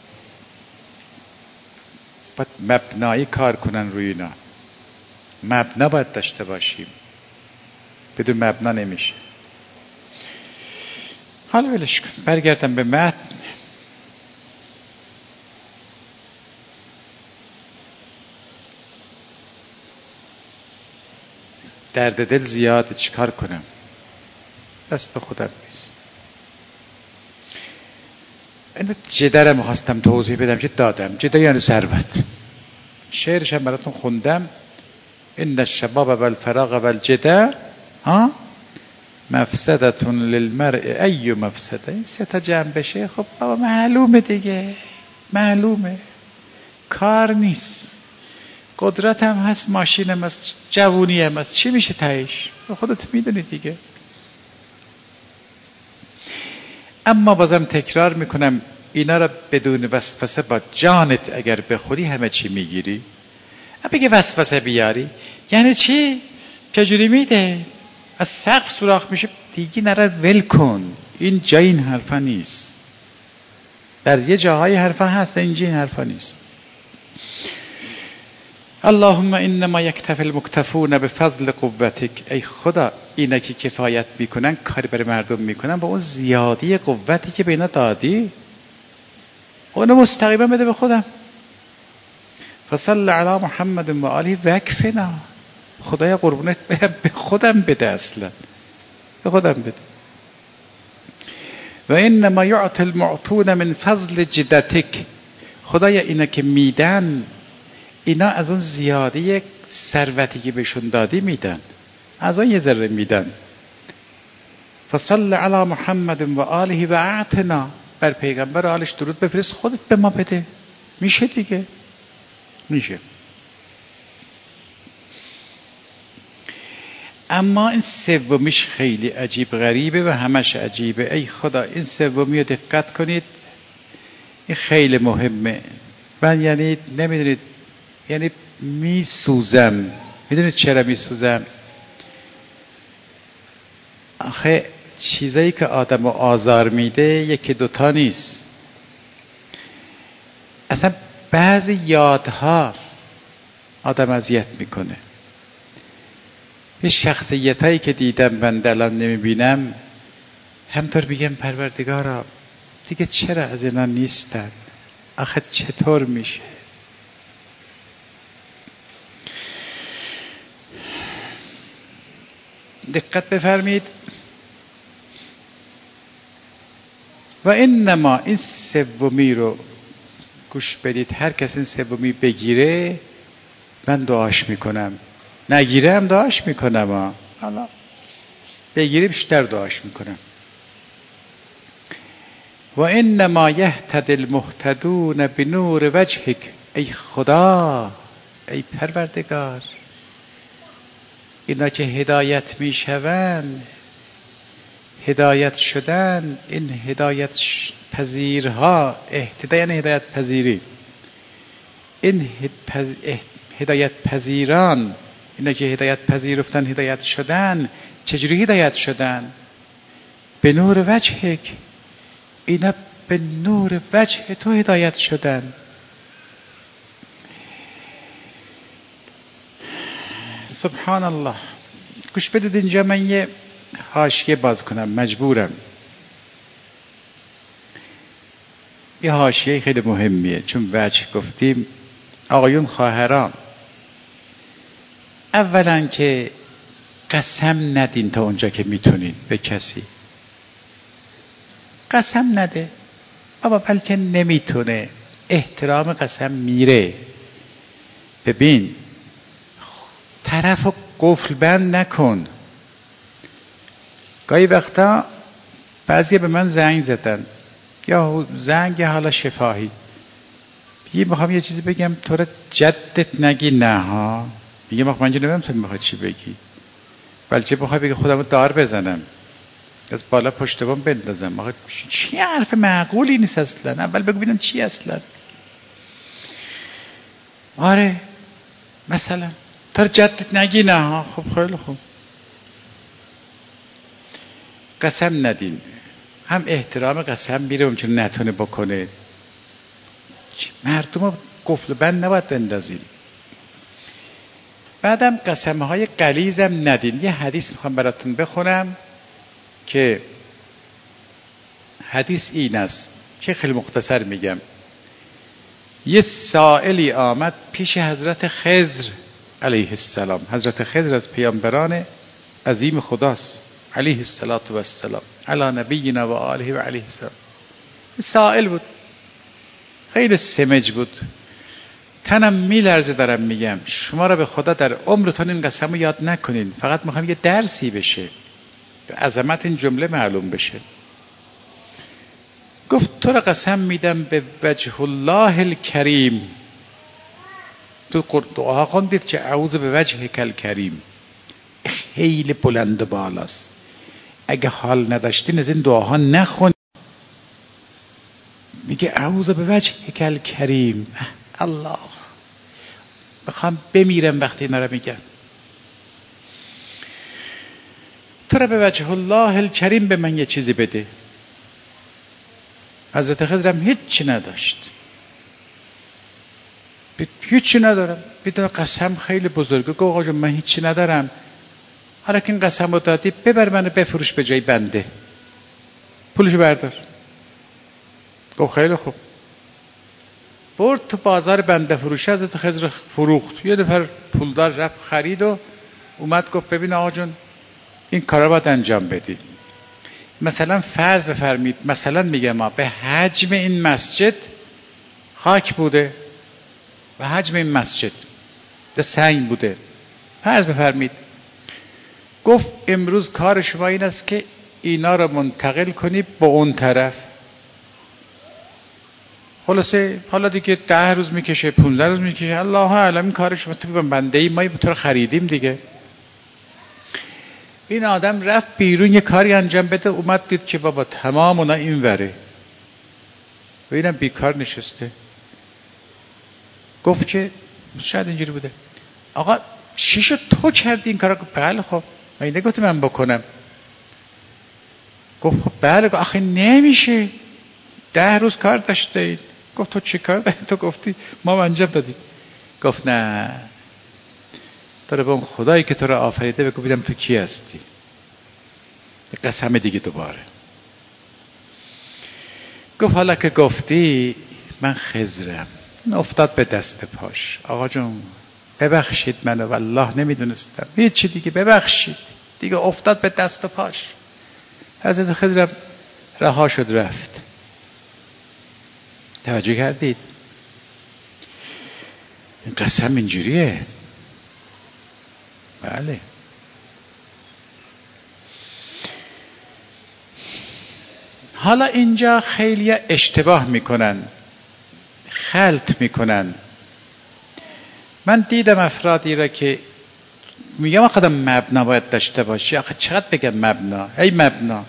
باید مبنایی کار کنن روی اینا، مبنا باید داشته باشیم، بدون مبنا نمیشه. حالا ولش کن، برگردم به متن. درد دل زیاده، چیکار کنم؟ دست خودم نیست. این جده رو میخواستم توضیح بدم که دادم. جده یعنی ثروت. شعرش هم براتون خوندم. ان الشباب والفراغ والجده ها مفسدتون للمرء ای مفسده. این سه تا جمع بشه خب بابا معلومه دیگه، معلومه، کار نیست، قدرت هم هست، ماشین هم هست، جوونی هم هست، چی میشه تهش؟ خودت میدونی دیگه. اما بازم تکرار میکنم اینا را بدون وسوسه با جانت اگر بخوری همه چی میگیری. بگه وسوسه بیاری یعنی چی؟ چجوری میده؟ از سقف سوراخ میشه دیگه، نره ول کن، این جای این حرفا نیست. در یه جاهای حرفا هست، اینجا این حرفا نیست. اللهم انما یکتفی المکتفون بفضل قوتک. ای خدا اینا که کفایت میکنن، کاری برای مردم میکنن، با اون زیادی قوتی که به اینا دادی اونو مستقیما بده به خودم. فصل علی محمد و آله و اکفنا. خدایا قربونت برم، به خودم بده، اصلا به خودم بده. و انما یعطی المعطون من فضل جدتک. خدایا اینا که میدن، اینا از اون زیادی ثروتی که بهشون دادی میدن، از اون یه ذره میدن. فصل علی محمد و آله و اعتنا. بر پیغمبر و آلش درود بفرست، خودت به ما بده. میشه دیگه، میشه. اما این سومیش خیلی عجیب غریبه و همش عجیبه. ای خدا این سومی رو دقت کنید، این خیلی مهمه. من یعنی نمیدونید، یعنی میسوزم. میدونید چرا میسوزم؟ آخه چیزایی که آدم آزار میده یکی دوتا نیست. اصلا بعضی یادها آدم اذیت میکنه. یه شخصیت هایی که دیدم بنده الان نمیبینم، همطور میگم پروردگارا دیگه چرا از اینا نیستن؟ آخه چطور میشه؟ دقت بفرمید. و انما این سومی رو گوش بدید، هر کس این سومی بگیره من دعاش میکنم. نگیره هم دعاش میکنم، حالا بگیری بیشتر دعاش میکنم. و انما یهتدی المهتدون بنور وجهک. ای خدا، ای پروردگار، اینا که هدایت میشوند، هدایت شدن، این هدایت پذیرها، اهتدای یعنی هدایت پذیری، این هدایت پذیران، اینا که هدایت پذیرفتن، هدایت شدن، چجوری هدایت شدن؟ به نور وجهک، اینا به نور وجه تو هدایت شدن. سبحان الله. گوش بدید، اینجا من یه حاشیه باز کنم، مجبورم. یه حاشیه خیلی مهمیه، چون وجه گفتیم. آقایون خواهران، اولا که قسم ندین تا اونجا که میتونین به کسی. قسم نده بابا، بلکه نمیتونه، احترام قسم میره. ببین، طرفو قفل بند نکن. گاهی وقتا بعضی به من زنگ زدن، یا زنگ یا حالا شفاهی، یه میخوام یه چیزی بگم، تو را جدت نگی نه ها. میگه من من نمیدونم تو میخواد چی بگی، بلکه بخوای بگی خودمو دار بزنم، از بالا پشت بام بندازم. آخه چی حرف معقولی نیست اصلا. اول بگو ببینم چی اصلا. آره مثلا تو را جدت نگی نه ها. خب خیلی خوب، قسم ندین. هم احترام قسم میره، ممکنه نتونه بکنه. مردم رو قفل بند نباید بندازین. بعدم قسمهای غلیظم ندین. یه حدیث میخوام براتون بخونم که حدیث این است که خیلی مختصر میگم. یه سائلی آمد پیش حضرت خضر علیه السلام. حضرت خضر از پیامبران عظیم خداست علیه السلام، علی نبینا و آله و علیه السلام. سائل بود، خیلی سمج بود. تنم میلرزه دارم میگم. شما را به خدا در عمرتون این قسم رو یاد نکنین، فقط میخوام یه درسی بشه، عظمت این جمله معلوم بشه. گفت تو را قسم میدم به وجه الله الکریم. تو دعا خوندید که اعوذ به وجه کل کریم، خیلی بلند و بالاست. اگه حال نداشتین از این دعاها نخون. میگه اعوذ به وجه کل کریم. الله، میخوام بمیرم وقتی اینا رو میگم. تو را به وجه الله الکریم به من یه چیزی بده. حضرت خضرم هیچی نداشت، هیچی ندارم. بیدار قسم خیلی بزرگه. گفت آقا جون من هیچی ندارم، حالا که این قسم رو دادی ببر منو بفروش به جای بنده، پولشو بردار. گفت خیلی خوب. برد تو بازار بنده فروشی، حضرت خضر فروخت. یه نفر پولدار رفت خرید و اومد گفت ببین آقا جون این کارا باید انجام بدی. مثلا فرض بفرمید، مثلا میگم ما به حجم این مسجد خاک بوده، به حجم این مسجد ده سنگ بوده، فرض بفرمید. گفت امروز کار شما این است که اینا رو منتقل کنی به اون طرف. خلاصه حالا دیگه ده روز میکشه، پونزده روز میکشه، الله اعلم. این کار شما، تو بنده ای، ما تو رو خریدیم دیگه. این آدم رفت بیرون یه کاری انجام بده، اومد دید که بابا تمام اونا این وره و اینم بیکار نشسته. گفت که شاید اینجوری بوده. آقا چی شد تو کردی این کارا؟ بله خب من نگفتی من بکنم. گفت خب بله. آخه نمیشه، ده روز کار داشته اید. گفت تو چی کار داشتی؟ تو گفتی ما انجام دادیم. گفت نه، تو رو به اون خدایی که تو رو آفریده بگو بیدم تو کی هستی. قسم دیگه دوباره. گفت حالا که گفتی من خضرم. افتاد به دست پاش. آقا جون ببخشید منو، والله نمیدونستم، هیچی دیگه، ببخشید دیگه. افتاد به دست و پاش. حضرت خضرم رها شد رفت. توجه کردید؟ این قسم اینجوریه. بله. حالا اینجا خیلی اشتباه میکنن، خلط میکنن. من دیدم افرادی را که میگم آخه مبنا باید داشته باشی. آخه چقدر بگم مبنا؟ ای مبنا.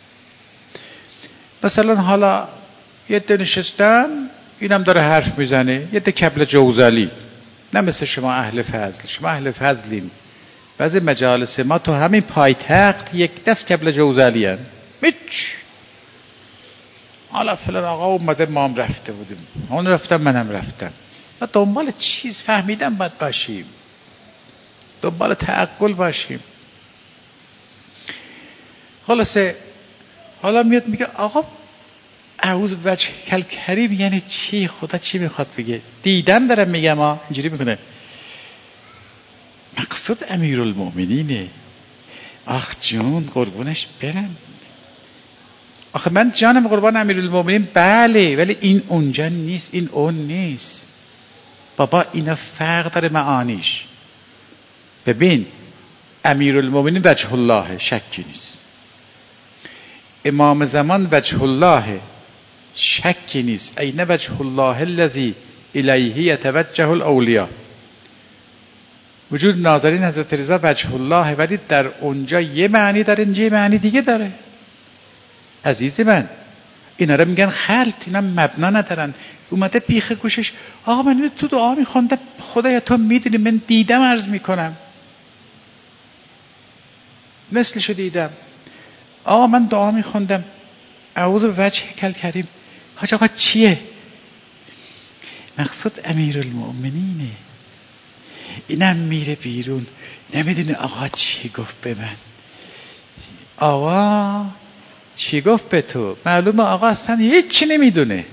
مثلا حالا یه ده نشستن، اینم داره حرف میزنه، یه ده کبل جوزالی، نه مثل شما اهل فضل. شما اهل فضلین. بعضی مجالس ما تو همین پایتخت یک دست کبل جوزالی هست. میچ حالا فلان آقا اومده، ما هم رفته بودیم، اون رفتم منم رفتم. ما دنبال چیز فهمیدن باید باشیم، دنبال تعقل باشیم. خلاصه حالا میاد میگه آقا اعوذ بوجه کل کریم یعنی چی؟ خدا چی میخواد بگه؟ دیدن دارم میگم ها. اینجوری میکنه مقصود امیرالمؤمنینه. آخ جون قربونش برم. آخه من جانم قربان امیرالمؤمنین بله، ولی این اونجا نیست، این اون نیست بابا. اینا فرق داره معانیش. ببین امیرالمؤمنین وجه الله، شکی نیست. امام زمان وجه الله، شکی نیست. این وجه الله الذی الیه یتوجه الاولیاء. وجود ناظرین حضرت رضا وجه الله، ولی در اونجا یه معنی داره، اینجا یه معنی دیگه داره. عزیز من اینا رو میگن خلط، اینا مبنا ندارن. اومده بیخ گوشش آقا من تو دعا میخوندم، خدایا تو میدونی من دیدم عرض میکنم، مثلشو دیدم. آقا من دعا میخوندم اعوذ بوجه کل کریم. حاج آقا چیه؟ مقصود امیرالمؤمنینه. اینم میره بیرون نمیدونه آقا چی گفت به من. آقا چی گفت به تو؟ معلومه آقا اصلا هیچی نمیدونه.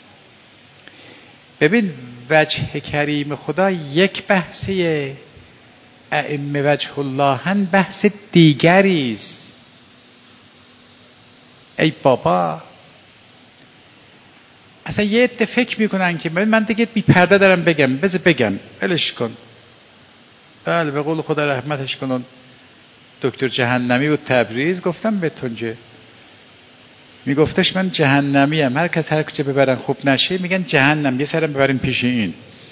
ببین وجه کریم خدا یک بحثیه، ائمه وجه الله هن بحث دیگریست. ای بابا اصلا یه عده فکر میکنن که من دیگه بی پرده دارم بگم، بذار بگم ولش کن. بله به قول خدا رحمتش کنن دکتر جهنمی و تبریز گفتم به تونجه میگفتش من جهنمی ام، هر کس هر کجا ببرن خوب نشه میگن جهنم، یه سرم ببرین پیش این.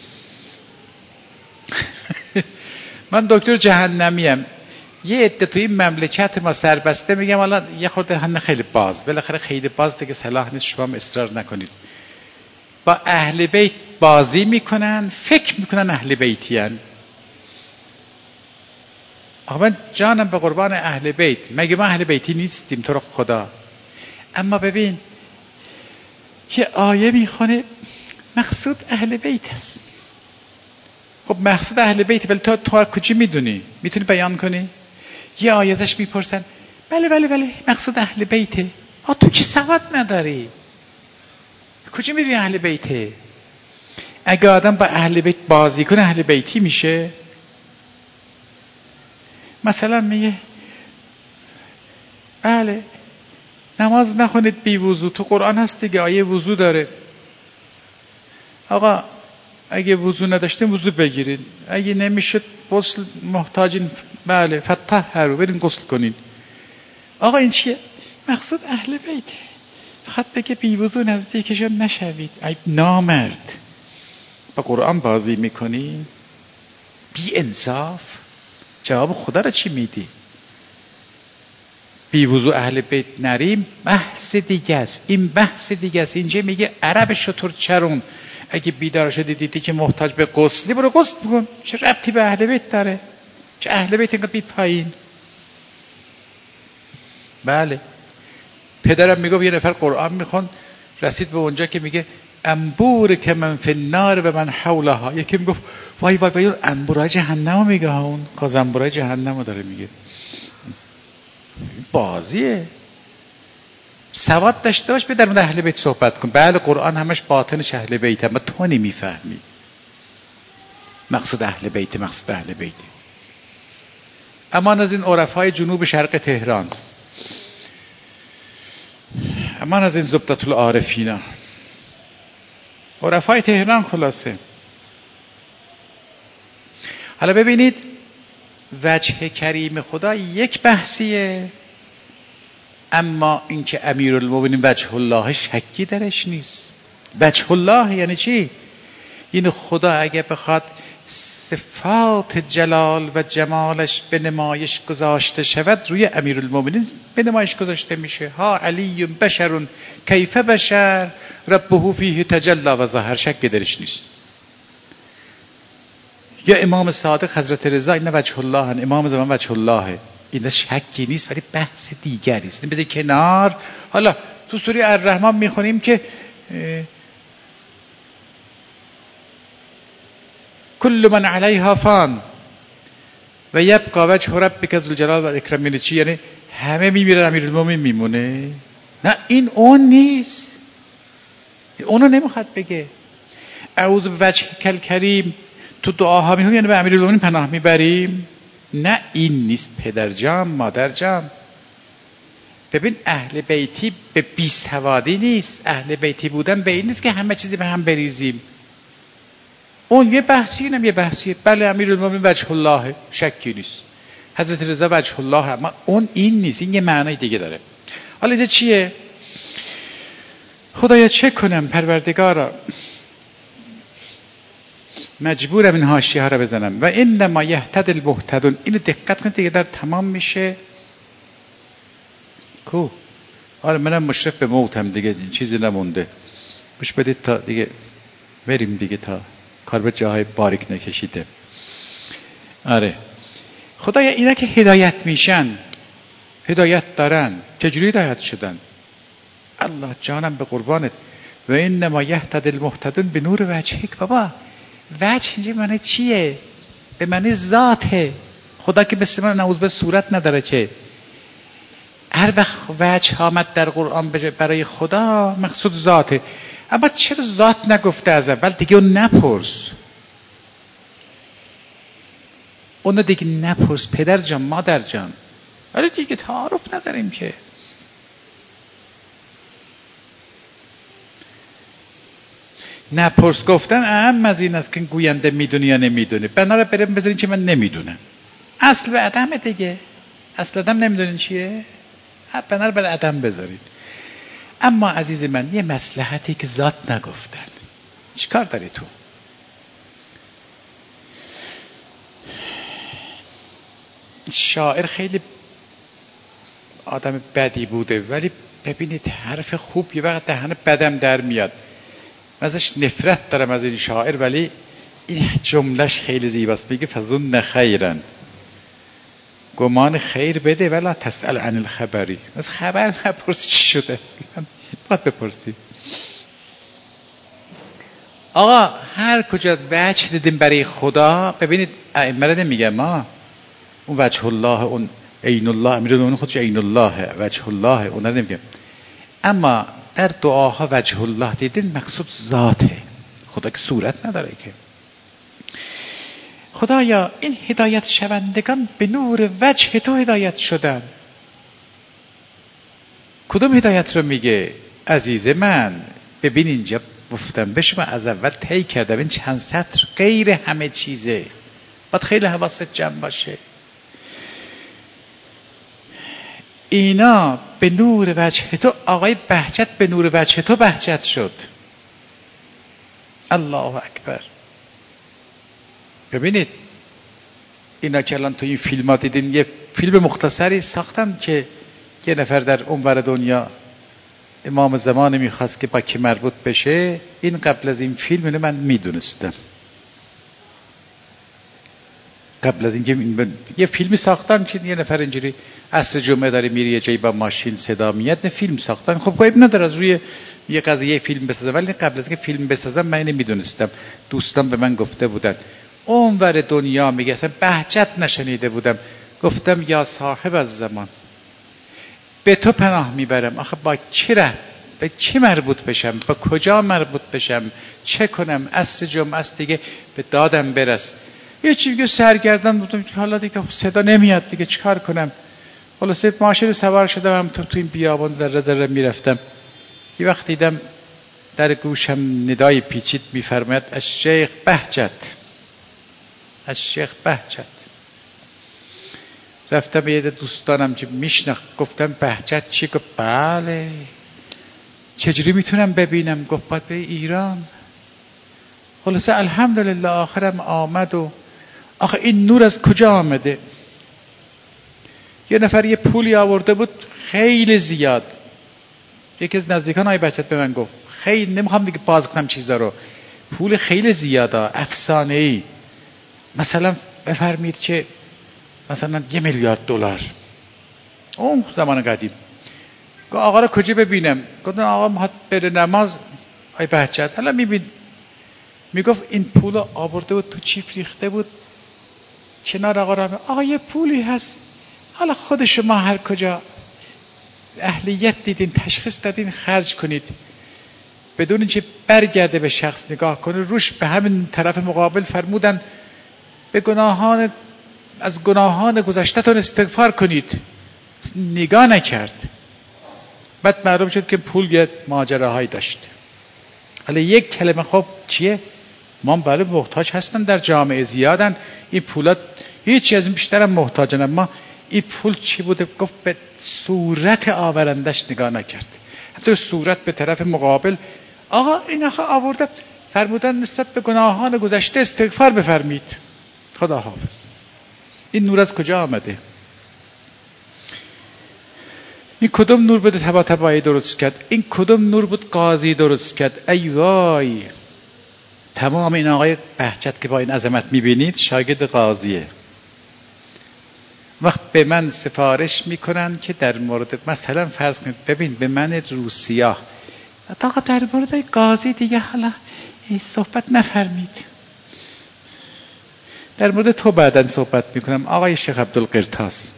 من دکتر جهنمی ام. یه عده توی این مملکت ما سربسته میگم حالا یه خورده هن خیلی باز، بالاخره خیلی باز دیگه صلاح نیست شما هم اصرار نکنید. با اهل بیت بازی میکنن، فکر میکنن اهل بیتی هن. آقا من جانم به قربان اهل بیت، مگه ما اهل بیتی نیستیم تو رو خدا؟ اما ببین یه آیه میخونه مقصود اهل بیت هست. خب مقصود اهل بیت، ولی تو تو کجا میدونی؟ میتونی بیان کنی؟ یه آیه ازش میپرسن بله بله بله مقصود اهل بیته. آ تو چه سواد نداری؟ کجا میدونی اهل بیته؟ اگه آدم با اهل بیت بازی کنه اهل بیتی میشه؟ مثلا میگه بله نماز نخونید بی وضو، تو قرآن هست دیگه آیه وضو داره. آقا اگه وضو نداشتین وضو بگیرید، اگه نمیشد غسل محتاجین بله فطهروا برین غسل کنین. آقا این چیه؟ مقصود اهل بیته، فقط بگه بی وضو نزدیکشون نشوید. ای نامرد با قرآن بازی میکنی؟ بی انصاف. جواب خدا را چی میدی؟ بی وضو اهل بیت نریم بحث دیگه است، این بحث دیگه است. اینجا میگه عرب شطور چرون اگه بیدار شدی دیدی که محتاج به غسلی برو غسل بکن. چه ربطی به اهل بیت داره؟ چه اهل بیت اینقدر بی پایین؟ بله پدرم میگه یه نفر قرآن میخوند رسید به اونجا که میگه انبور که من فی النار و من حولها. یکی میگفت وای وای وای انبورای جهنم میگه، اون کازنبورای جهنم داره میگه. بازیه. سواد داشته باش به در مورد اهل بیت صحبت کن. بله قرآن همش باطنش اهل بیت، اما تو نمیفهمی مقصود اهل بیت، مقصود اهل بیت. امان از این عرفای جنوب شرق تهران، امان از این زبدة العارفین، عرفای تهران. خلاصه حالا ببینید وجه کریم خدا یک بحثیه، اما اینکه امیرالمومنین وجه الله شکی درش نیست. وجه الله یعنی چی؟ یعنی خدا اگه بخواد صفات جلال و جمالش به نمایش گذاشته شود، روی امیرالمومنین به نمایش گذاشته میشه. ها علی بشر کیف بشر ربه فیه تجلی و ظهر، شک درش نیست. یا امام صادق حضرت رضا این وجه الله هن، امام زمان وجه الله، این شکی نیست، ولی بحث دیگری است. بذار کنار. حالا تو سوره الرحمن میخونیم که کل من علیها فان و یبقى وجه ربک ذو الجلال و الاکرام. یعنی چی؟ یعنی همه میمیرن، امیرالمومنین میمونه؟ نه، این اون نیست، اونو نمیخواد بگه. اعوذ بوجه کل کریم تو دعاها میخونیم یعنی به امیرالمومنین پناه میبریم؟ نه، این نیست پدر جان، مادر جان. ببین اهل بیتی به بی سوادی نیست، اهل بیتی بودن به این نیست که همه چیزی به هم بریزیم. اون یه بحثی، اینم یه بحثیه. بله امیرالمومنین وجه الله، شکی نیست. حضرت رضا وجه الله، اما اون این نیست، این یه معنی دیگه داره. حالا اینجا چیه؟ خدایا چه کنم پروردگارا، مجبورم این حاشیه ها رو بزنم. و انما یهتد المهتدون، اینو دقت کنید دیگه در تمام میشه. کو آره منم مشرف به موتم دیگه، چیزی نمونده. گوش بدید تا دیگه بریم دیگه، تا کار به جاهای باریک نکشیده. آره خدایا اینا که هدایت میشن، هدایت دارن، چجوری هدایت شدن؟ الله جانم به قربانت. و انما یهتد المهتدون به نور وجهک. بابا وجه اینجا معنی چیه؟ به معنی ذاته. خدا که به من نعوذ به صورت نداره که. هر وقت وجه آمد در قرآن برای خدا مقصود ذاته. اما چرا ذات نگفته از اول؟ دیگه اون نپرس، اونو دیگه نپرس پدر جان مادر جان. آره دیگه تعارف نداریم که. نپرس گفتن اهم از این است که گوینده میدونه یا نمیدونه. بنا رو بریم بذارین که من نمیدونم. اصل به عدم دیگه. اصل عدم نمیدونین چیه؟ بنا رو بر عدم بذارین. اما عزیز من یه مصلحتی که ذات نگفتن، چیکار داری تو؟ شاعر خیلی آدم بدی بوده، ولی ببینید حرف خوب یه وقت دهن بدم در میاد. من ازش نفرت دارم از این شاعر، ولی این جملهش خیلی زیباست. میگه فظن خیرن، گمان خیر بده ولا تسأل عن الخبری. از خبر نپرسی چی شده اصلا، باید بپرسی. آقا هر کجا وجه دیدیم برای خدا، ببینید ائمه نمیگم ما اون وجه الله، اون عین الله، امیرالمومنین خودش عین الله، وجه الله، اون رو نمیگم. اما در دعاها وجه الله دیدین مقصود ذاته. خدا که صورت نداره که. خدایا این هدایت شوندگان به نور وجه تو هدایت شدن. کدوم هدایت رو میگه؟ عزیز من ببین اینجا گفتم به شما از اول طی کردم این چند سطر غیر همه چیزه، باید خیلی حواست جمع باشه. اینا به نور وجه تو، آقای بهجت به نور وجه تو بهجت شد. الله اکبر. ببینید اینا که الان تو این فیلم ها دیدین، یه فیلم مختصری ساختم که یه نفر در اونور دنیا امام زمان میخواست که با کی مربوط بشه. این قبل از این فیلم اینو من میدونستم. قبل از اینکه یه فیلمی ساختن که یه نفر اینجوری عصر جمعه داره میری یه جایی با ماشین صدا میاد، نه فیلم ساختن. خب عیب نداره از روی یه قضیه فیلم بسازم، ولی قبل از اینکه فیلم بسازم من اینو میدونستم. دوستان به من گفته بودن اونور دنیا، میگه اصلا بهجت نشنیده بودم. گفتم یا صاحب از زمان، به تو پناه میبرم. آخه با کی ره؟ به کی مربوط بشم؟ با کجا مربوط بشم؟ چه کنم؟ عصر جمعه است دیگه، به دادم برس. یه چی دیگه سرگردن بودم، حالا دیگه صدا نمیاد دیگه، چیکار کنم؟ خلاصه ماشین سوار شدم، هم تو تو این بیابان ذره ذره میرفتم. یه وقت دیدم در گوشم ندای پیچید، میفرماید از شیخ بهجت، از شیخ بهجت. رفتم به یه دوستانم که میشناخت گفتم بهجت چی؟ گفت بله. چجوری میتونم ببینم؟ گفت باید به ایران. خلاصه الحمدلله آخرم آمد. و آخه این نور از کجا آمده؟ یه نفر یه پولی آورده بود خیلی زیاد. یکی از نزدیکان آقای بهجت به من گفت، خیلی نمیخوام دیگه باز کنم چیزا رو، پول خیلی زیاده، افسانه‌ای. مثلا بفرمید که مثلا یه میلیارد دلار اون زمان قدیم. گفت آقا رو کجا ببینم؟ گفتم آقا میخواد بره نماز. آقای بهجت حالا میبین، میگفت این پول آورده بود تو چیپ ریخته بود کنار آقا را. آقا یه پولی هست، حالا خود شما هر کجا اهلیت دیدین، تشخیص دادین، خرج کنید بدون اینکه برگرده به شخص نگاه کنه. روش به همین طرف مقابل فرمودن به گناهان از گناهان گذشته‌تون استغفار کنید. نگاه نکرد. بعد معلوم شد که پول یه ماجراهایی داشت. حالا یک کلمه خب چیه؟ ما برای محتاج هستن در جامعه زیادن، این پولات هیچ از این بیشتر هم محتاجن، اما این پول چی بوده؟ گفت به صورت آورندش نگاه نکرد، حتی صورت به طرف مقابل. آقا این آخه آورده، فرمودن نسبت به گناهان گذشته استغفار بفرمید. خدا حافظ. این نور از کجا آمده؟ این کدوم نور بوده تبا تبایی درست کرد؟ این کدوم نور بود قاضی درست کرد؟ ای وای، تمام این آقای بهجت که با این عظمت میبینید شاگرد قاضیه. وقت به من سفارش میکنن که در مورد مثلا فرض کنید ببین به من روسیا، آقا در مورد قاضی دیگه حالا صحبت نفرمید، در مورد تو بعداً صحبت میکنم آقای شیخ عبدالقرطاس.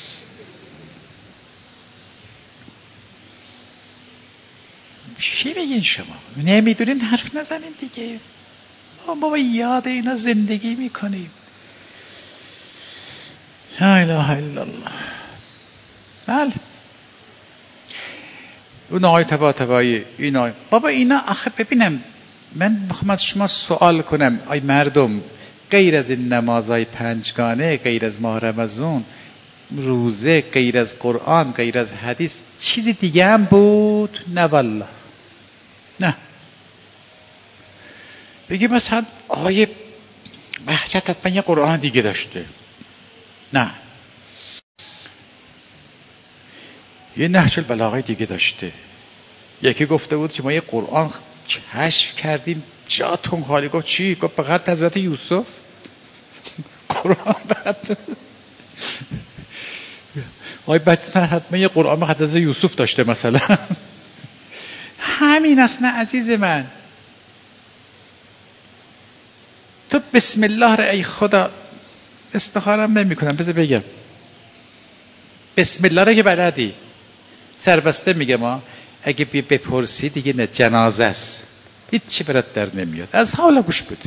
چی بگین شما؟ نمیدونین حرف نزنین دیگه. ما با یاد اینا زندگی میکنیم. لا اله الا الله. بله اون آقای تبا تبایی اینا بابا اینا آخه ببینم، من میخوام از شما سوال کنم ای مردم، غیر از این نمازهای پنجگانه، غیر از ماه رمضان، روزه، غیر از قرآن، غیر از حدیث چیزی دیگه هم بود؟ نه والله نه. بگی مثلا آقای بهجت حتما یه قرآن دیگه داشته. نه، یه نهج البلاغه دیگه داشته. یکی گفته بود که ما یه قرآن کشف کردیم جاتون خالی. گفت چی؟ گفت فقط حضرت یوسف قرآن بعد آقای بهجت حتما یه قرآن حضرت یوسف داشته مثلا. همین است نه عزیز من. تو بسم الله را ای خدا استخارم نمی کنم، بذار بگم بسم الله را که بلدی سربسته میگه ما اگه بی بپرسی دیگه نه جنازه است، هیچ چی برات در نمیاد. از حالا گوش بده.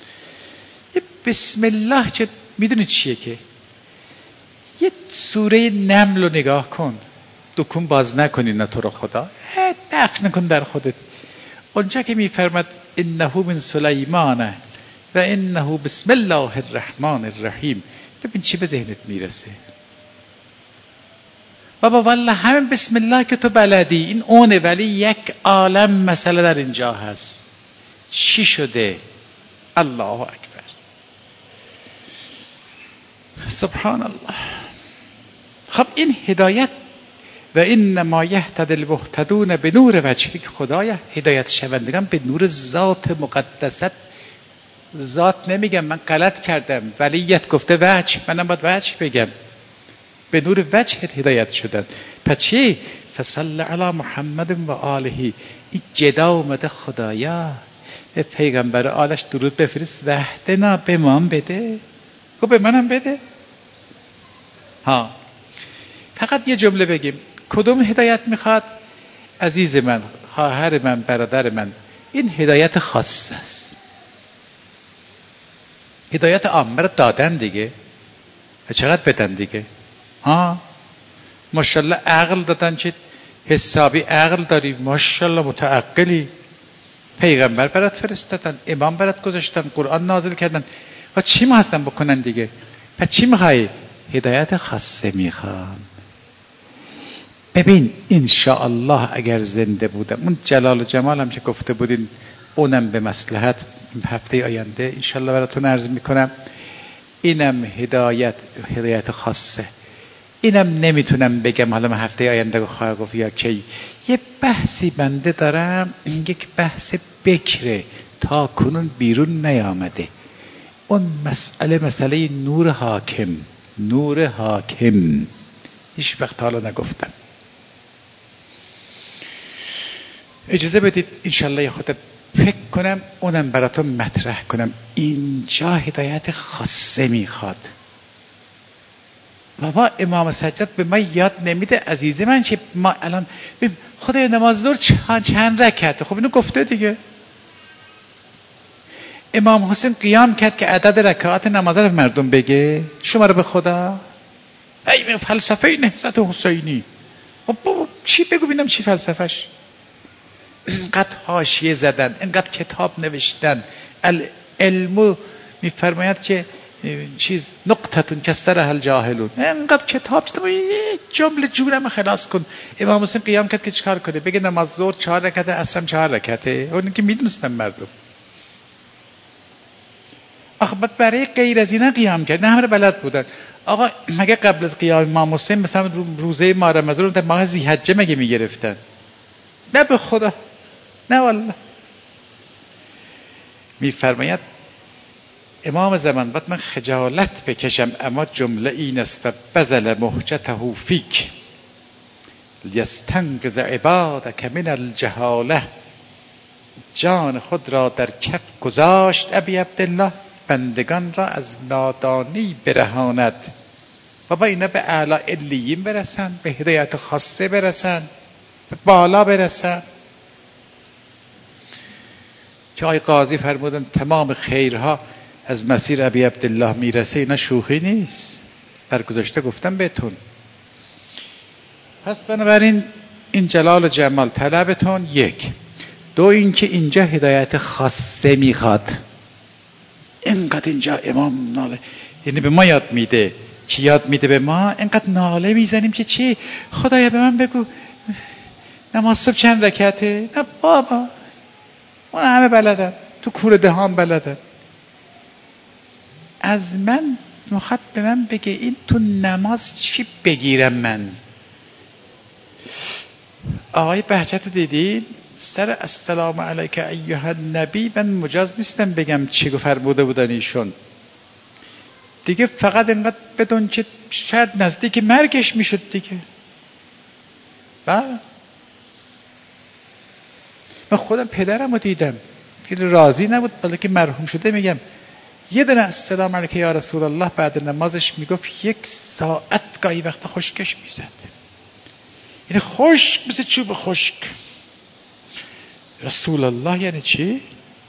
بسم الله چه میدونی چیه؟ که یه سوره نمل رو نگاه کن، دکون باز نکنی نه تو رو خدا، دفن کن در خودت. اونجا که میفرماد انه من سلیمان و انه بسم الله الرحمن الرحیم، ببین چی به ذهنت میرسه. بابا والله همین بسم الله که تو بلدی این اونه، ولی یک عالم مسئله در اینجا هست. چی شده؟ الله اکبر، سبحان الله. خب این هدایت و انما یهتدی المهتدون به نور وجهک، خدایا هدایت شوندگان به نور ذات مقدست. ذات نمیگم، من غلط کردم، ولیت گفته وجه، منم باید وجه بگم. به نور وجهت هدایت شدن. پس چی؟ فصل علی محمد و آله. این جدا اومده خدایا به پیغمبر آلش درود بفرست، وحدنا به من بده، گو به منم بده. ها فقط یه جمله بگیم، کدوم هدایت میخواد؟ عزیز من، خواهر من، برادر من، این هدایت خاص است. هدایت عامه رو دادن دیگه، چقدر بدن دیگه. ها ماشاءالله عقل دادن که حسابی عقل داری، ماشاءالله متعقلی. پیغمبر برات فرستادن، امام برات گذاشتن، قرآن نازل کردن. و چی ما هستن بکنن دیگه؟ پس چی میخوای؟ هدایت خاصه میخوان. ببین انشاءالله اگر زنده بودم، اون جلال و جمال هم که گفته بودین اونم به مصلحت هفته آینده انشاءالله براتون عرض میکنم. اینم هدایت هدایت خاصه. اینم نمیتونم بگم حالا من هفته آینده خواهد گفت یا کی. یه بحثی بنده دارم، این یک بحث بکره تا کنون بیرون نیامده. اون مسئله مسئله نور حاکم، نور حاکم هیچ وقت حالا نگفتم. اجازه بدید انشالله خودم فکر کنم اونم براتون مطرح کنم. اینجا هدایت خاصه میخواد. بابا امام سجاد به ما یاد نمیده عزیز من که ما الان خدای نماز ظهر چند رکعته؟ خب اینو گفته دیگه. امام حسین قیام کرد که عدد رکعات نماز رو مردم بگه، شما رو به خدا ای فلسفه نهضت حسینی. خب چی بگو ببینم چی فلسفهش؟ اینقدر حاشیه زدن، اینقدر کتاب نوشتن. العلم میفرماید که چیز نقطتون کسرها الجاهلون، اینقدر کتاب چیز جمله جورم خلاص کن. امام حسین قیام کرد که چیکار کنه؟ بگه نماز ظهر چهار رکعته، عصرم چهار رکعته. اون که میدونستن مردم. آخه بعد برای غیر از اینا قیام کرد، نه همه بلد بودن. آقا مگه قبل از قیام امام حسین مثلا روزه ماه رمضان رو در ماه ذی‌حجه مگه میگرفتن؟ نه به خدا، نه والله. میفرماید امام زمان بعد من خجالت بکشم، اما جمله این است: و بذل مهجته فیک لیستنقذ عبادک من الجهاله. جان خود را در کف گذاشت ابی عبدالله، بندگان را از نادانی برهاند. بابا اینا به اعلی علیین برسن، به هدایت خاصه برسن، به بالا برسن. که آقای قاضی فرمودن تمام خیرها از مسیر ابی عبدالله میرسه. اینا شوخی نیست، برگذشته گفتم بهتون. پس بنابراین این جلال و جمال طلبتون یک. دو اینکه اینجا هدایت خاصه میخواد. اینقدر اینجا امام ناله، یعنی به ما یاد میده. چی یاد میده به ما؟ اینقدر ناله میزنیم که چی؟ خدایا به من بگو نماز صبح چند رکعته؟ نه بابا، اون همه بلدن، تو کوره دهان بلدن. از من میخواد به من بگه این تو نماز چی بگیرم من؟ آقای بهجت دیدین سر السلام علیک ایها النبی من مجاز نیستم بگم چی فرموده بودن ایشون دیگه. فقط اینقدر بدون که شاید نزدیک مرگش میشد دیگه. بله من خودم پدرم رو دیدم که راضی نبود، بلکه مرحوم شده، میگم یه دونه السلام علیک یا رسول الله بعد نمازش میگفت یک ساعت گاهی وقت خشکش میزد. یعنی خشک مثل چوب خشک. رسول الله یعنی چی؟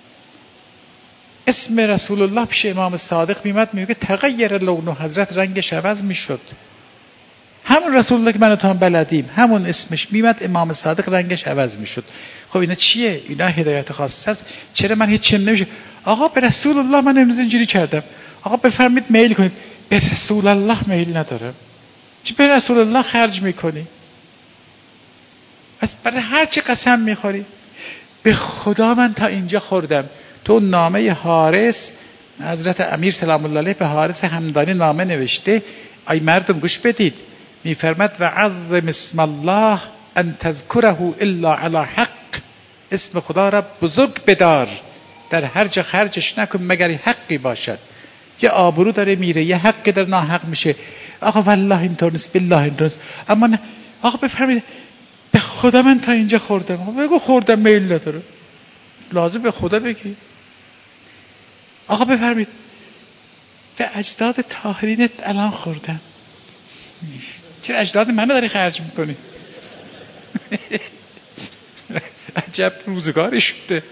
اسم رسول الله پیش امام صادق میمد میگه تغییر لون حضرت رنگش عوض میشد. همون رسول الله که من و تو هم بلدیم، همون اسمش میمد امام صادق رنگش عوض میشد. خب اینا چیه؟ اینا هدایت خاصه است. چرا من هیچ چیم نمیشه؟ آقا به رسول الله من امروز اینجوری کردم. آقا بفرمید میل کنید. به رسول الله میل ندارم. چی به رسول الله خرج میکنی؟ پس برای هر چی قسم میخوری؟ به خدا من تا اینجا خوردم. تو نامه حارس حضرت امیر سلام الله علیه به حارس همدانی نامه نوشته. ای مردم گوش بدید، میفرماد و عظم اسم الله ان تذکره الا علی حق. اسم خدا را بزرگ بدار، در هر جا خرجش نکن مگر حقی باشد. یه آبرو داره میره، یه حقی در ناحق میشه. آقا والله اینطور نیست، بالله اینطور نیست. اما نه. آقا بفرمایید به خدا من تا اینجا خوردم. آقا بگو خوردم میل نداره، لازم به خدا بگی. آقا بفرمایید به اجداد طاهرینت الان خوردم. چرا اجداد منو داری خرج میکنی؟ عجب روزگاری شده.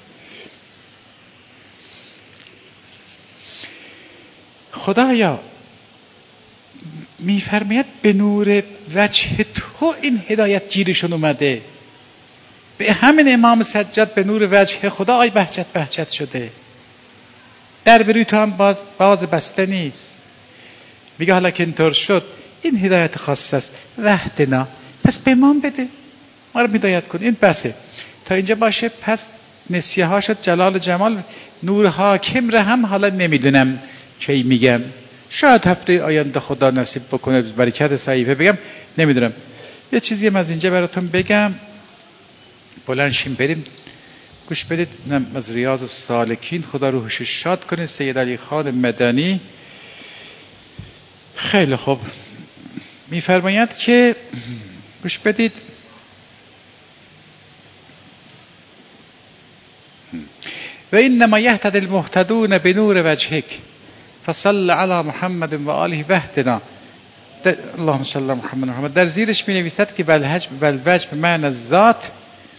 خدایا میفرماید به نور وجه تو این هدایت گیرشون اومده. به همین امام سجاد به نور وجه خدا آی بهجت بهجت شده. در بروی تو هم باز, باز بسته نیست. میگه حالا که اینطور شد این هدایت خاصه است، وحدنا، پس به ما بده، ما رو هدایت کن، این بسه تا اینجا باشه. پس نسیه ها شد جلال و جمال. نور حاکم رو هم حالا نمیدونم چی میگم، شاید هفته آینده خدا نصیب بکنه برکت صحیفه بگم، نمیدونم. یه چیزی هم از اینجا براتون بگم، بلند شیم بریم گوش بدید. از ریاض السالکین، خدا روحش شاد کنه، سید علی خان مدنی. خیلی خوب میفرماید که گوش بدید، و اینما یهتدی المهتدون بنور وجهک فصل علی محمد و آله وحدنا. اللهم صل علی محمد و محمد. در زیرش می نویسد که والوجه بمعنی ذات،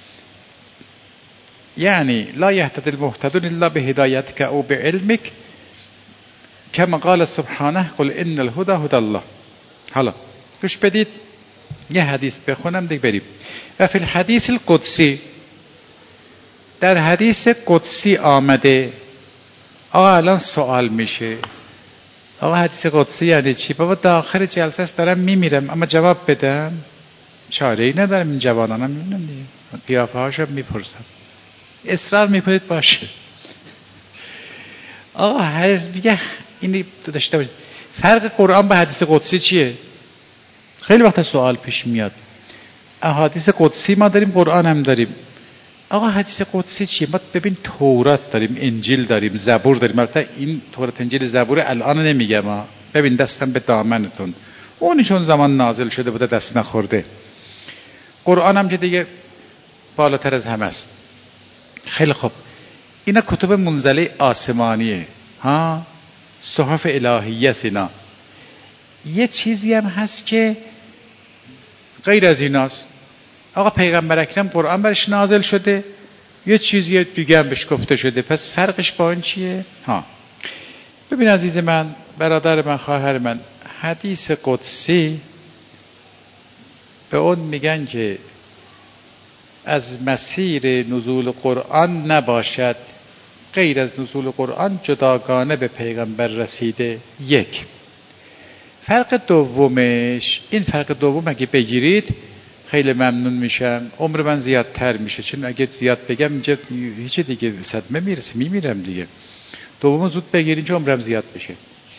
یعنی لا یهتدی المهتدون الا بهدایتک او بعلمک، کما قال سبحانه قل ان الهدى هدى الله. حالا گوش بدید یه حدیث بخونم دیگه بریم. و فی الحدیث القدسی، در حدیث قدسی آمده. آقا الان سوال میشه، آقا حدیث قدسی یعنی چی؟ بابا داخل جلسه است دارم میمیرم اما جواب بدم، چاره ای ندارم. این جوانانم میبینم دیگه، قیافه هاشم میپرسم، اصرار میکنید باشه. آقا هر دیگه اینی داشته باشید. فرق قرآن با حدیث قدسی چیه؟ خیلی وقت سوال پیش میاد. احادیث قدسی ما داریم، قرآن هم داریم. آقا حدیث قدسی چیه؟ ما ببین تورات داریم، انجیل داریم، زبور داریم. البته این تورات انجیل زبور الان نمیگم ها، ببین دستم به دامنتون، اونی چون زمان نازل شده بوده دست نخورده. قرآن هم که دیگه بالاتر از همه است. خیلی خوب، اینا کتب منزله آسمانیه ها، صحف الهیه سینا. یه چیزی هم هست که غیر از ایناست. آقا پیغمبر اکرم قرآن برش نازل شده، یه چیزی دیگه هم بهش گفته شده، پس فرقش با این چیه؟ ها ببین عزیز من، برادر من، خواهر من، حدیث قدسی به اون میگن که از مسیر نزول قرآن نباشد، غیر از نزول قرآن جداگانه به پیغمبر رسیده. یک. فرق دومش، این فرق دوم اگه بگیرید خیلی ممنون میشم، عمر من زیادتر میشه، چون اگه زیاد بگم اینجا هیچ دیگه صدمه میرسه، میمیرم دیگه. دوم زود بگیرید چون عمرم زیاد بشه.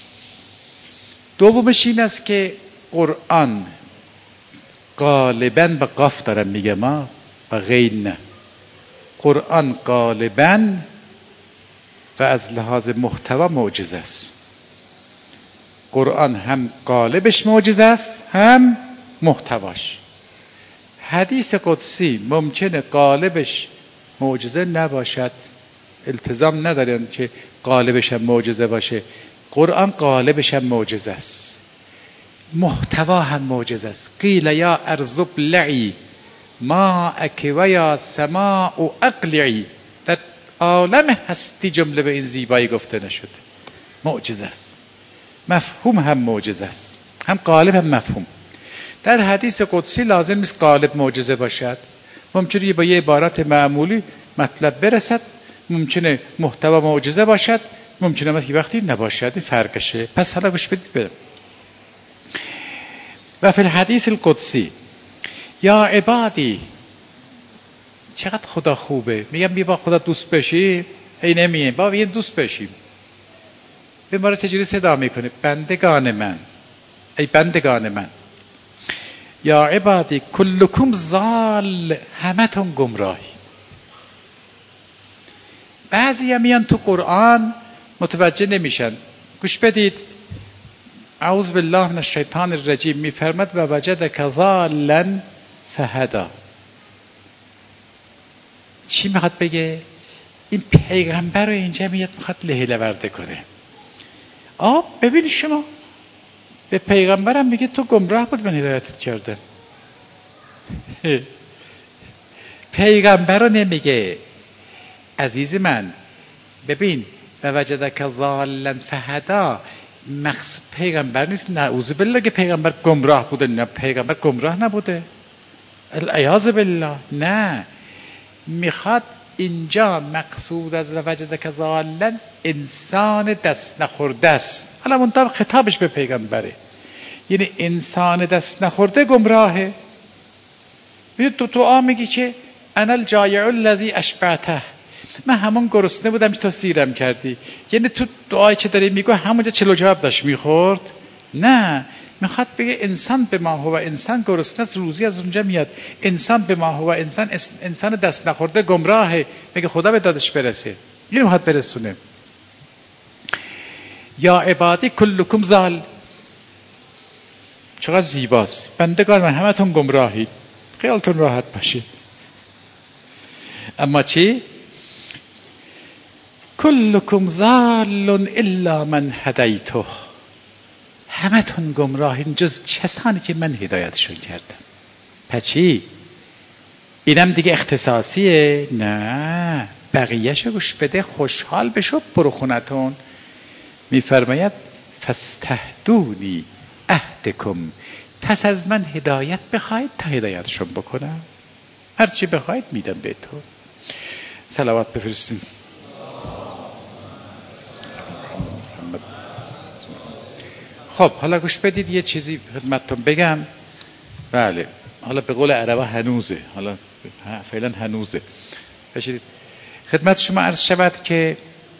دومش این است که قرآن غالباً به قاف دارم میگم ما و غیر نه، قرآن غالباً و از لحاظ محتوا معجزه است. قرآن هم قالبش معجزه است هم محتواش. حدیث قدسی ممکنه قالبش معجزه نباشد، التزام ندارن که قالبش هم معجزه باشه. قرآن قالبش هم معجزه است، محتوا هم معجزه است. قیل یا ارض ابلعی ماءک و یا سماء اقلعی. در عالم هستی جمله به این زیبایی گفته نشده. معجزه است، مفهوم هم معجزه است، هم قالب هم مفهوم. در حدیث قدسی لازم نیست قالب معجزه باشد، ممکنه با یه عبارت معمولی مطلب برسد، ممکنه محتوا معجزه باشد، ممکنه مثل وقتی نباشد. این فرقشه. پس حالا گوش بدید برم. و فی الحدیث القدسی یا عبادی، چقدر خدا خوبه. میگم بیا با خدا دوست بشی، ای نمیه با یه دوست بشیم. به ما رو چجوری صدا میکنه؟ بندگان من، ای بندگان من، یا عبادی کلکم ضال، همتون گمراهید. بعضی هم میان تو قرآن متوجه نمیشن. گوش بدید. اعوذ بالله من الشیطان الرجیم میفرماد و وجدک ضالا فهدا. چی میخواد بگه؟ این پیغمبر رو اینجا میاد میخواد لهله ورده کنه. آه ببینید شما، به پیغمبرم میگه تو گمراه بود من هدایتت کردم. پیغمبر رو نمیگه. عزیز من ببین، و وجدک ضالا فهدا مقصود پیغمبر نیست. نعوذ بالله که پیغمبر گمراه بوده. نه، پیغمبر گمراه نبوده، العیاذ بالله. نه، میخواد اینجا مقصود از وجدک ضالا انسان دست نخورده است. حالا منتها خطابش به پیغمبره، یعنی انسان دست نخورده گمراهه. تو دعا میگی که انا الجایع الذی اشبعته، من همون گرسنه بودم که تو سیرم کردی. یعنی تو دعایی که داری میگو همونجا چلو جواب داشت میخورد؟ نه، میخواد بگه انسان به ما هو انسان گرسنه است، روزی از اونجا میاد. انسان به ما هو انسان، انسان دست نخورده گمراهه، میگه خدا به دادش برسه. اینو میخواد برسونه. یا عبادی کلکم ضال، چقدر زیباست. بندگان من همتون گمراهید، خیالتون راحت باشید. اما چی؟ کلکم ضال الا من هدیته، همتون گمراهین جز کسانی که من هدایتشون کردم. پس چی؟ اینم دیگه اختصاصیه؟ نه، بقیه‌شو گوش بده، خوشحال بشو، برو خونتون. میفرماید فاستهدونی اهدکم، پس از من هدایت بخواید تا هدایتشون بکنم، هرچی بخواید میدم به تو. صلوات بفرستیم. خب حالا گوش بدید، یه چیزی خدمتتون بگم. بله، حالا به قول عربا هنوزه، حالا فعلا هنوزه. بشید خدمت شما عرض شود که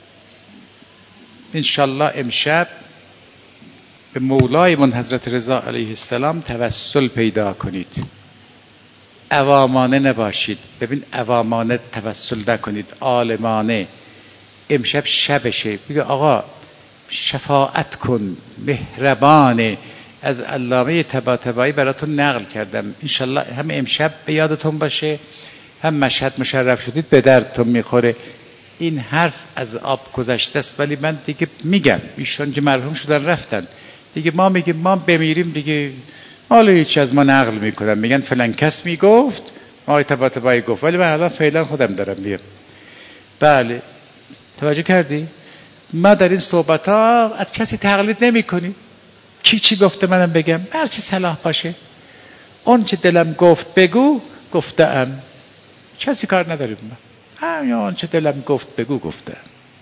انشالله امشب به مولای من حضرت رضا علیه السلام توسل پیدا کنید، عوامانه نباشید. ببین عوامانه توسل نکنید، عالمانه. امشب شبشه، بگه آقا شفاعت کن، مهربانه. از علامه طباطبایی براتون نقل کردم، انشالله هم امشب به یادتون باشه، هم مشهد مشرف شدید به دردتون میخوره. این حرف از آب گذشته است، ولی من دیگه میگم، ایشون که مرحوم شدن رفتن دیگه، ما میگیم ما بمیریم دیگه، حالا هیچ از ما نقل میکنم، میگن فلان کس میگفت، آقای طباطبایی گفت، ولی من الان فعلا خودم دارم میگم. بله، توجه کردی؟ ما در این صحبت ها از کسی تقلید نمی کنیم. کی چی گفته منم بگم، هر چی صلاح باشه. اون چه دلم گفت بگو گفتم، کسی کار نداریم. من اون چه دلم گفت بگو گفتم.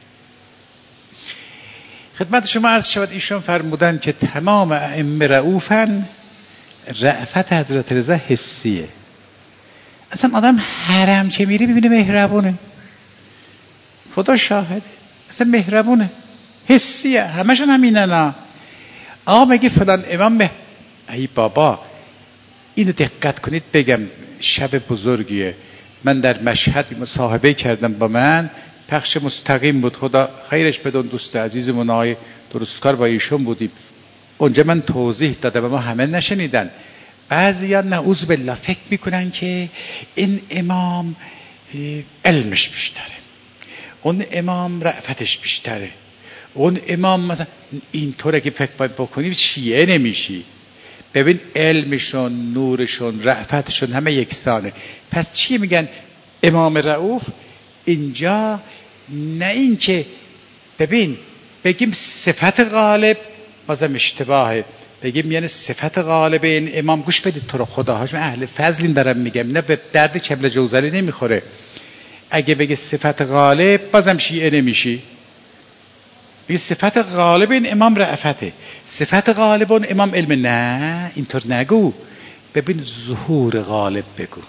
خدمت شما عرض شود ایشون فرمودن که تمام ائمه رؤوفن، رأفت حضرت رضا حسیه. اصلا آدم حرم که میره ببینه مهربونه، خدا شاهده، اصلا مهربونه، حسیه، همشون همینه. نه آقا مگه فلان امام مه... ای بابا اینو دقت کنید بگم، شب بزرگیه. من در مشهد مصاحبه کردم با من، پخش مستقیم بود، خدا خیرش بدون، دوست عزیزمون آقای درستکار با ایشون بودیم. اونجا من توضیح دادم و ما همه نشنیدن. بعضیا نعوذ بالله فکر میکنن که این امام علمش بیشتره، اون امام رأفتش بیشتره، اون امام مثلا اینطوره که فکر باید بکنیم شیعه نمیشی. ببین علمشون، نورشون، رأفتشون همه یکسانه. پس چی میگن امام رؤوف اینجا؟ نه این که ببین بگیم صفت غالب بازم اشتباهه، بگیم یعنی صفت غالب این امام. گوش بدید تو رو خداهاش، من اهل فضلین دارم میگم، نه به درد کبل جوزری نمیخوره. اگه بگه صفت غالب بازم شیعه نمیشی. بگه صفت غالب این امام رأفته، صفت غالب اون امام علم. نه اینطور نگو، ببین ظهور غالب بگو،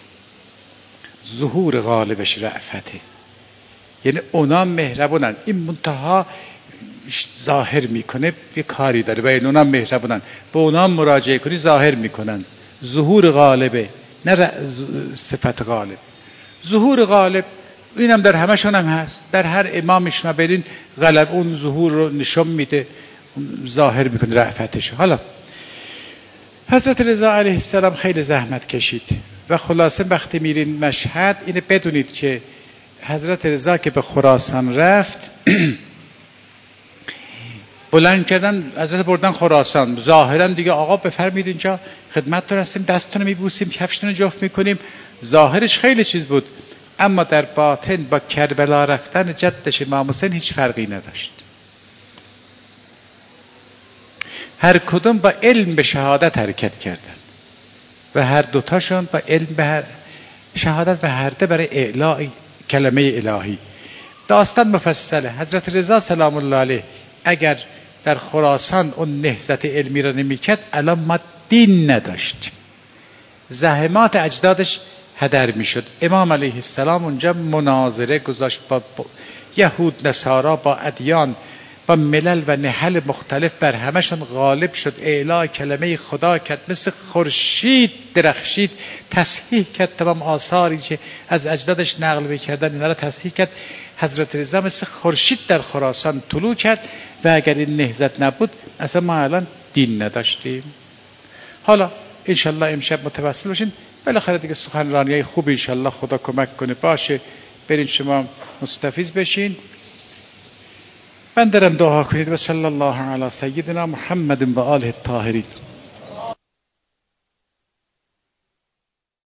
ظهور غالبش رأفته، یعنی اونا مهربونن. این منتها ظاهر میکنه یه کاری داره، باید اونا مهربونن، به اونا مراجعه کنی ظاهر میکنن. ظهور غالبه، نه صفت غالب. ظهور غالب اینم در همشون هم هست، در هر امامش ما برین غالب اون ظهور رو نشون میده، ظاهر میکنه رأفتش. حالا حضرت رضا علیه السلام خیلی زحمت کشید و خلاصه وقتی میرین مشهد اینه بدونید که حضرت رضا که به خراسان رفت بلند کردن حضرت بردن خراسان، ظاهرا دیگه آقا بفرمید اینجا خدمتتون هستیم، دستتون میبوسیم، کفشتون جفت میکنیم. ظاهرش خیلی چیز بود، اما در باطن با کربلا رفتن جدش امام حسین هیچ فرقی نداشت. هر کدوم با علم به شهادت حرکت کردن و هر دوتاشون با علم به هر شهادت و هر ده برای اعلاء کلمه الهی. داستان مفصله. حضرت رضا سلام الله علیه اگر در خراسان اون نهضت علمی را نمیکرد الان ما دین نداشتیم، زحمات اجدادش هدر میشد. امام علیه السلام اونجا مناظره گذاشت با یهود نصارا، با ادیان، با ملل و نحل مختلف، بر همشون غالب شد، اعلی کلمه خدا کرد، مثل خورشید درخشید، تصحیح کرد تمام آثاری که از اجدادش نقل میکردن اینا را تصحیح کرد. حضرت رضا مثل خورشید در خراسان طلوع کرد و اگر این نهضت نبود اصلا ما الان دین نداشتیم. حالا انشالله امشب متوسل باشین، بالاخره دیگه سخنرانیای خوب انشالله خدا کمک کنه باشه، برین شما مستفیض بشین. من درم دعا کنید و صلی الله علی سیدنا محمد و آله الطاهرین.